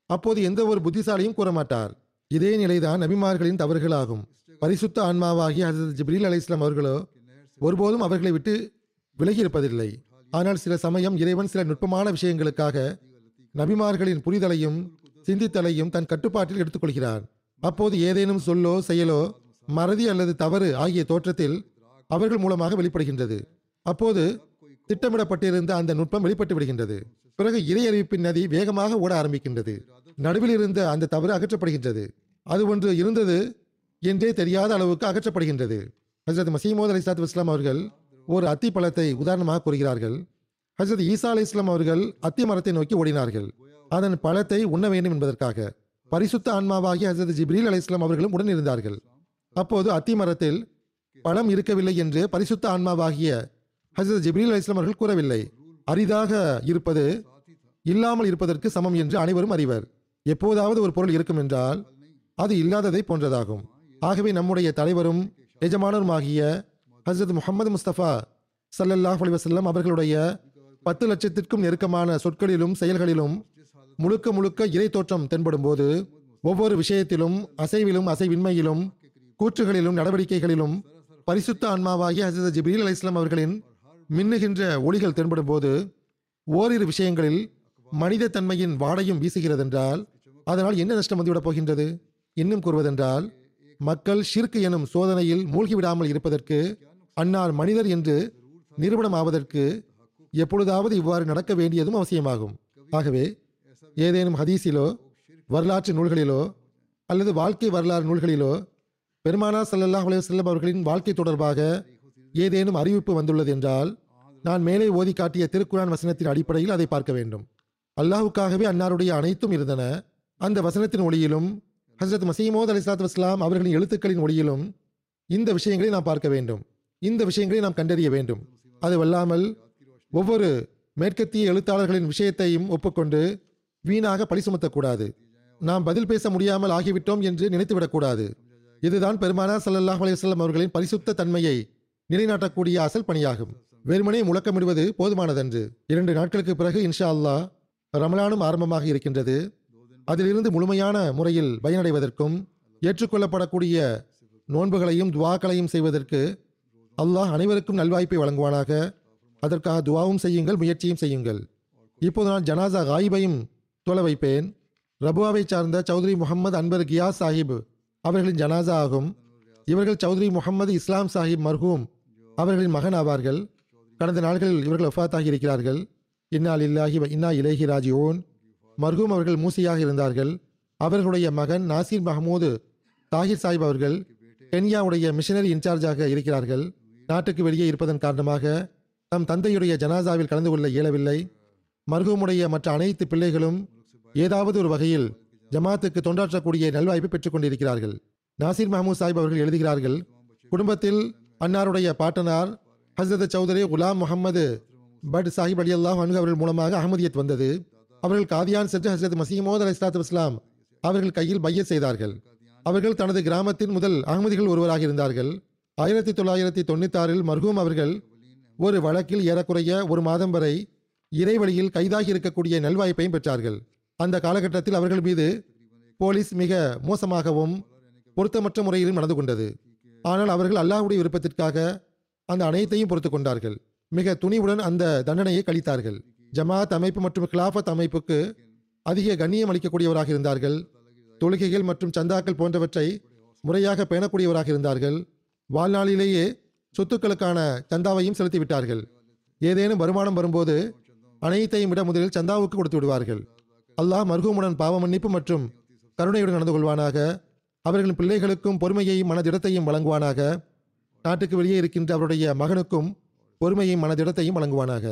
அப்போது எந்த ஒரு புத்திசாலியும் கூறமாட்டார். இதே நிலைதான் நபிமார்களின் தவறுகளாகும். பரிசுத்த ஆன்மாவாகிய ஹஜ்ரத் ஜிப்ரீல் அலைஹிஸ்ஸலாம் அவர்களோ ஒருபோதும் அவர்களை விட்டு விலகியிருப்பதில்லை. ஆனால் சில சமயம் இறைவன் சில நுட்பமான விஷயங்களுக்காக நபிமார்களின் புரிதலையும் சிந்தித்தலையும் தன் கட்டுப்பாட்டில் எடுத்துக்கொள்கிறார். அப்போது ஏதேனும் சொல்லோ செயலோ மறதி அல்லது தவறு ஆகிய தோற்றத்தில் அவர்கள் மூலமாக வெளிப்படுகின்றது. அப்போது திட்டமிடப்பட்டிருந்த அந்த நுட்பம் வெளிப்பட்டு விடுகின்றது. பிறகு இறை அறிவிப்பின் நதி வேகமாக ஓட ஆரம்பிக்கின்றது. நடுவில் இருந்த அந்த தவறு அகற்றப்படுகின்றது. அது ஒன்று இருந்தது என்றே தெரியாத அளவுக்கு அகற்றப்படுகின்றது. ஹஜ்ரத் மஸீஹ் மவ்ஊத் அலைஹிஸ்ஸலாத்து வஸ்ஸலாம் அவர்கள் ஒரு அத்தி பழத்தை உதாரணமாக கூறுகிறார்கள். ஹஜ்ரத் ஈசா அலைஹிஸ்ஸலாம் அவர்கள் அத்தி மரத்தை நோக்கி ஓடினார்கள், அதன் பழத்தை உண்ண வேண்டும் என்பதற்காக. பரிசுத்த ஆன்மாவாகிய ஹஜ்ரத் ஜிப்ரீல் அலைஹிஸ்ஸலாம் அவர்களும் உடன் இருந்தார்கள். அப்போது அத்தி மரத்தில் பழம் இருக்கவில்லை என்று பரிசுத்த ஆன்மாவாகிய ஹஜ்ரத் ஜிப்ரீல் அலைஹிஸ்ஸலாம் அவர்கள் கூறவில்லை. அரிதாக இருப்பது இல்லாமல் இருப்பதற்கு சமம் என்று அனைவரும் அறிவர். எப்போதாவது ஒரு பொருள் இருக்கும் என்றால் அது இல்லாததை போன்றதாகும். ஆகவே நம்முடைய தலைவரும் எஜமானருமாகிய ஹஜ்ரத் முஹம்மது முஸ்தபா ஸல்லல்லாஹு அலைஹி வஸல்லம் அவர்களுடைய பத்து லட்சத்திற்கும் நெருக்கமான சொற்களிலும் செயல்களிலும் முழுக்க முழுக்க இறை தோற்றம் தென்படும் போது ஒவ்வொரு விஷயத்திலும் அசைவிலும் அசைவின்மையிலும் கூற்றுகளிலும் நடவடிக்கைகளிலும் பரிசுத்த ஆன்மாவாகிய ஹஜ்ரத் ஜிப்ரீல் அலைஹிஸ்ஸலாம் அவர்களின் மின்னுகின்ற ஒளிகள் தென்படும் போது ஓரிரு விஷயங்களில் மனித தன்மையின் வாடையும் வீசுகிறதென்றால் அதனால் என்ன நஷ்டம் வந்துவிடப் போகின்றது? இன்னும் கூறுவதென்றால் மக்கள் ஷிர்க் எனும் சோதனையில் மூழ்கிவிடாமல் இருப்பதற்கு, அன்னார் மனிதர் என்று நிரூபணம் ஆவதற்கு எப்பொழுதாவது இவ்வாறு நடக்க வேண்டியதும் அவசியமாகும். ஆகவே ஏதேனும் ஹதீஸிலோ வரலாற்று நூல்களிலோ அல்லது வாழ்க்கை வரலாறு நூல்களிலோ பெருமானார் ஸல்லல்லாஹு அலைஹி வஸல்லம் அவர்களின் வாழ்க்கை தொடர்பாக ஏதேனும் அறிவிப்பு வந்துள்ளது என்றால் நான் மேலே ஓதி காட்டிய திருக்குர்ஆன் வசனத்தின் அடிப்படையில் அதை பார்க்க வேண்டும். அல்லாஹுக்காகவே அன்னாருடைய அனைத்தும் இருந்தன. அந்த வசனத்தின் ஒளியிலும் ஹஜ்ரத் மஸீஹ் மவ்ஊத் அலைஹிஸ்ஸலாத்து வஸ்ஸலாம் அவர்களின் எழுத்துக்களின் ஒளியிலும் இந்த விஷயங்களை நாம் பார்க்க வேண்டும். இந்த விஷயங்களை நாம் கண்டறிய வேண்டும். அதுவல்லாமல் ஒவ்வொரு மேற்கத்திய எழுத்தாளர்களின் விஷயத்தையும் ஒப்புக்கொண்டு வீணாக பழி சுமத்தக்கூடாது. நாம் பதில் பேச முடியாமல் ஆகிவிட்டோம் என்று நினைத்துவிடக்கூடாது. இதுதான் பெருமானார் ஸல்லல்லாஹு அலைஹி வஸல்லம் அவர்களின் பரிசுத்த தன்மையை நிலைநாட்டக்கூடிய அசல் பணியாகும். வெறுமனே முழக்கமிடுவது போதுமானதன்று. இரண்டு நாட்களுக்கு பிறகு இன்ஷா அல்லாஹ் ரமலானும் ஆரம்பமாக இருக்கின்றது. அதிலிருந்து முழுமையான முறையில் பயனடைவதற்கும் ஏற்றுக்கொள்ளப்படக்கூடிய நோன்புகளையும் துவாக்களையும் செய்வதற்கு அல்லாஹ் அனைவருக்கும் நல்வாய்ப்பை வழங்குவானாக. அதற்காக துவாவும் செய்யுங்கள், முயற்சியும் செய்யுங்கள். இப்போது நான் ஜனாசா காயிபையும் தொலை வைப்பேன். ரபுவாவை சார்ந்த சௌத்ரி முகமது அன்பர் கியாஸ் சாஹிப் அவர்களின் ஜனாசா ஆகும். இவர்கள் சௌத்ரி முகமது இஸ்லாம் சாஹிப் மர்ஹூம் அவர்களின் மகன் ஆவார்கள். கடந்த நாட்களில் இவர்கள் வஃபாத்தாகி இருக்கிறார்கள். இன்னா லில்லாஹி வ இன்னா இலைஹி ராஜிஊன். மர்ஹூம் அவர்கள் மூசியாக இருந்தார்கள். அவர்களுடைய மகன் நாசிர் மஹமூது தாஹிர் சாஹிப் அவர்கள் கென்யாவுடைய மிஷனரி இன்சார்ஜாக இருக்கிறார்கள். நாட்டுக்கு வெளியே இருப்பதன் காரணமாக தம் தந்தையுடைய ஜனாசாவில் கலந்து கொள்ள இயலவில்லை. மர்ஹூமுடைய மற்ற அனைத்து பிள்ளைகளும் ஏதாவது ஒரு வகையில் ஜமாத்துக்கு தொண்டாற்றக்கூடிய நல்வாய்ப்பை பெற்றுக் கொண்டிருக்கிறார்கள். நாசிர் மஹமூத் சாஹிப் அவர்கள் எழுதுகிறார்கள், குடும்பத்தில் அன்னாருடைய பாட்டனார் ஹஸ்ரத் சௌதரி குலாம் முகமது பட் சாஹிப் அலி அல்லாஹ் அன்ஹு அவர்கள் மூலமாக அஹமதியத் வந்தது. அவர்கள் காதியான் சென்று ஹஸ்ரத் மஸீஹ் மவ்ஊத் அலைஹிஸ்ஸலாத்து வஸ்ஸலாம் அவர்கள் கையில் பையத் செய்தார்கள். அவர்கள் தனது கிராமத்தின் முதல் அஹமதிகள் ஒருவராக இருந்தார்கள். ஆயிரத்தி தொள்ளாயிரத்தி தொண்ணூத்தி ஆறில் மர்ஹூம் அவர்கள் ஒரு வழக்கில் ஏறக்குறைய ஒரு மாதம் வரை இறைவழியில் கைதாகி இருக்கக்கூடிய நல்வாய்ப்பையும் பெற்றார்கள். அந்த காலகட்டத்தில் அவர்கள் மீது போலீஸ் மிக மோசமாகவும் பொருத்தமற்ற முறையிலும் நடந்து கொண்டது. ஆனால் அவர்கள் அல்லாஹ்வுடைய விருப்பத்திற்காக அந்த அனைத்தையும் பொறுத்து கொண்டார்கள். மிக துணிவுடன் அந்த தண்டனையை கழித்தார்கள். ஜமாத் அமைப்பு மற்றும் கிலாஃபத் அமைப்புக்கு அதிக கண்ணியம் அளிக்கக்கூடியவராக இருந்தார்கள். தொழுகைகள் மற்றும் சந்தாக்கள் போன்றவற்றை முறையாக பேணக்கூடியவராக இருந்தார்கள். வாழ்நாளிலேயே சொத்துக்களுக்கான சந்தாவையும் செலுத்திவிட்டார்கள். ஏதேனும் வருமானம் வரும்போது அனைத்தையும் விட முதலில் சந்தாவுக்கு கொடுத்து விடுவார்கள். அல்லாஹ் மர்ஹூமுடன் பாவ மன்னிப்பு மற்றும் கருணையுடன் நடந்து கொள்வானாக. அவர்களின் பிள்ளைகளுக்கும் பொறுமையையும் மனதிடத்தையும் வழங்குவானாக. நாட்டுக்கு வெளியே இருக்கின்ற அவருடைய மகனுக்கும் பொறுமையையும் மனதிடத்தையும் வழங்குவானாக.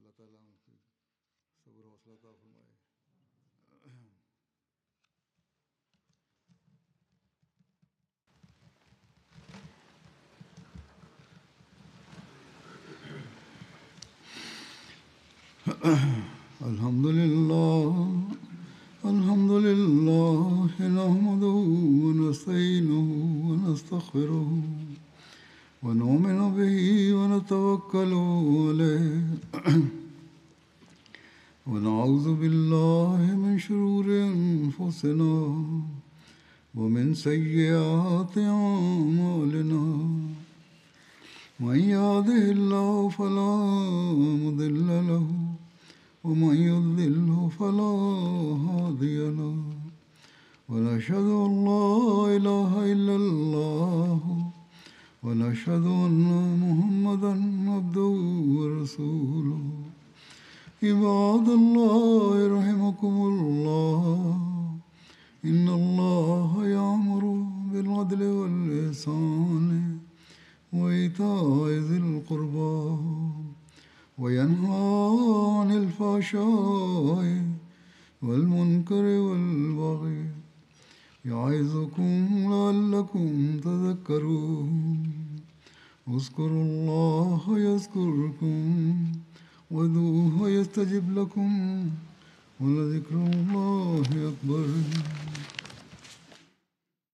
Alhamdulillah, alhamdulillah, nahmaduhu wa nasta'inuhu wa nastaghfiruhu wa nu'minu bihi wa natawakkalu alayhi ونعوذ بالله من شرور أنفسنا ومن سيئات أعمالنا من يهده الله فلا مضل له ومن يضلل فلا هادي له ونشهد أن لا إله إلا الله ونشهد أن محمدا عبده ورسوله عباد الله رحمكم الله إن الله يأمر بالعدل والإحسان وإيتاء ذي القربى وينهى عن الفحشاء والمنكر والبغي يعظكم لعلكم تذكرون اذكروا الله يذكركم وادعوه يستجب لكم ولذكر الله أكبر.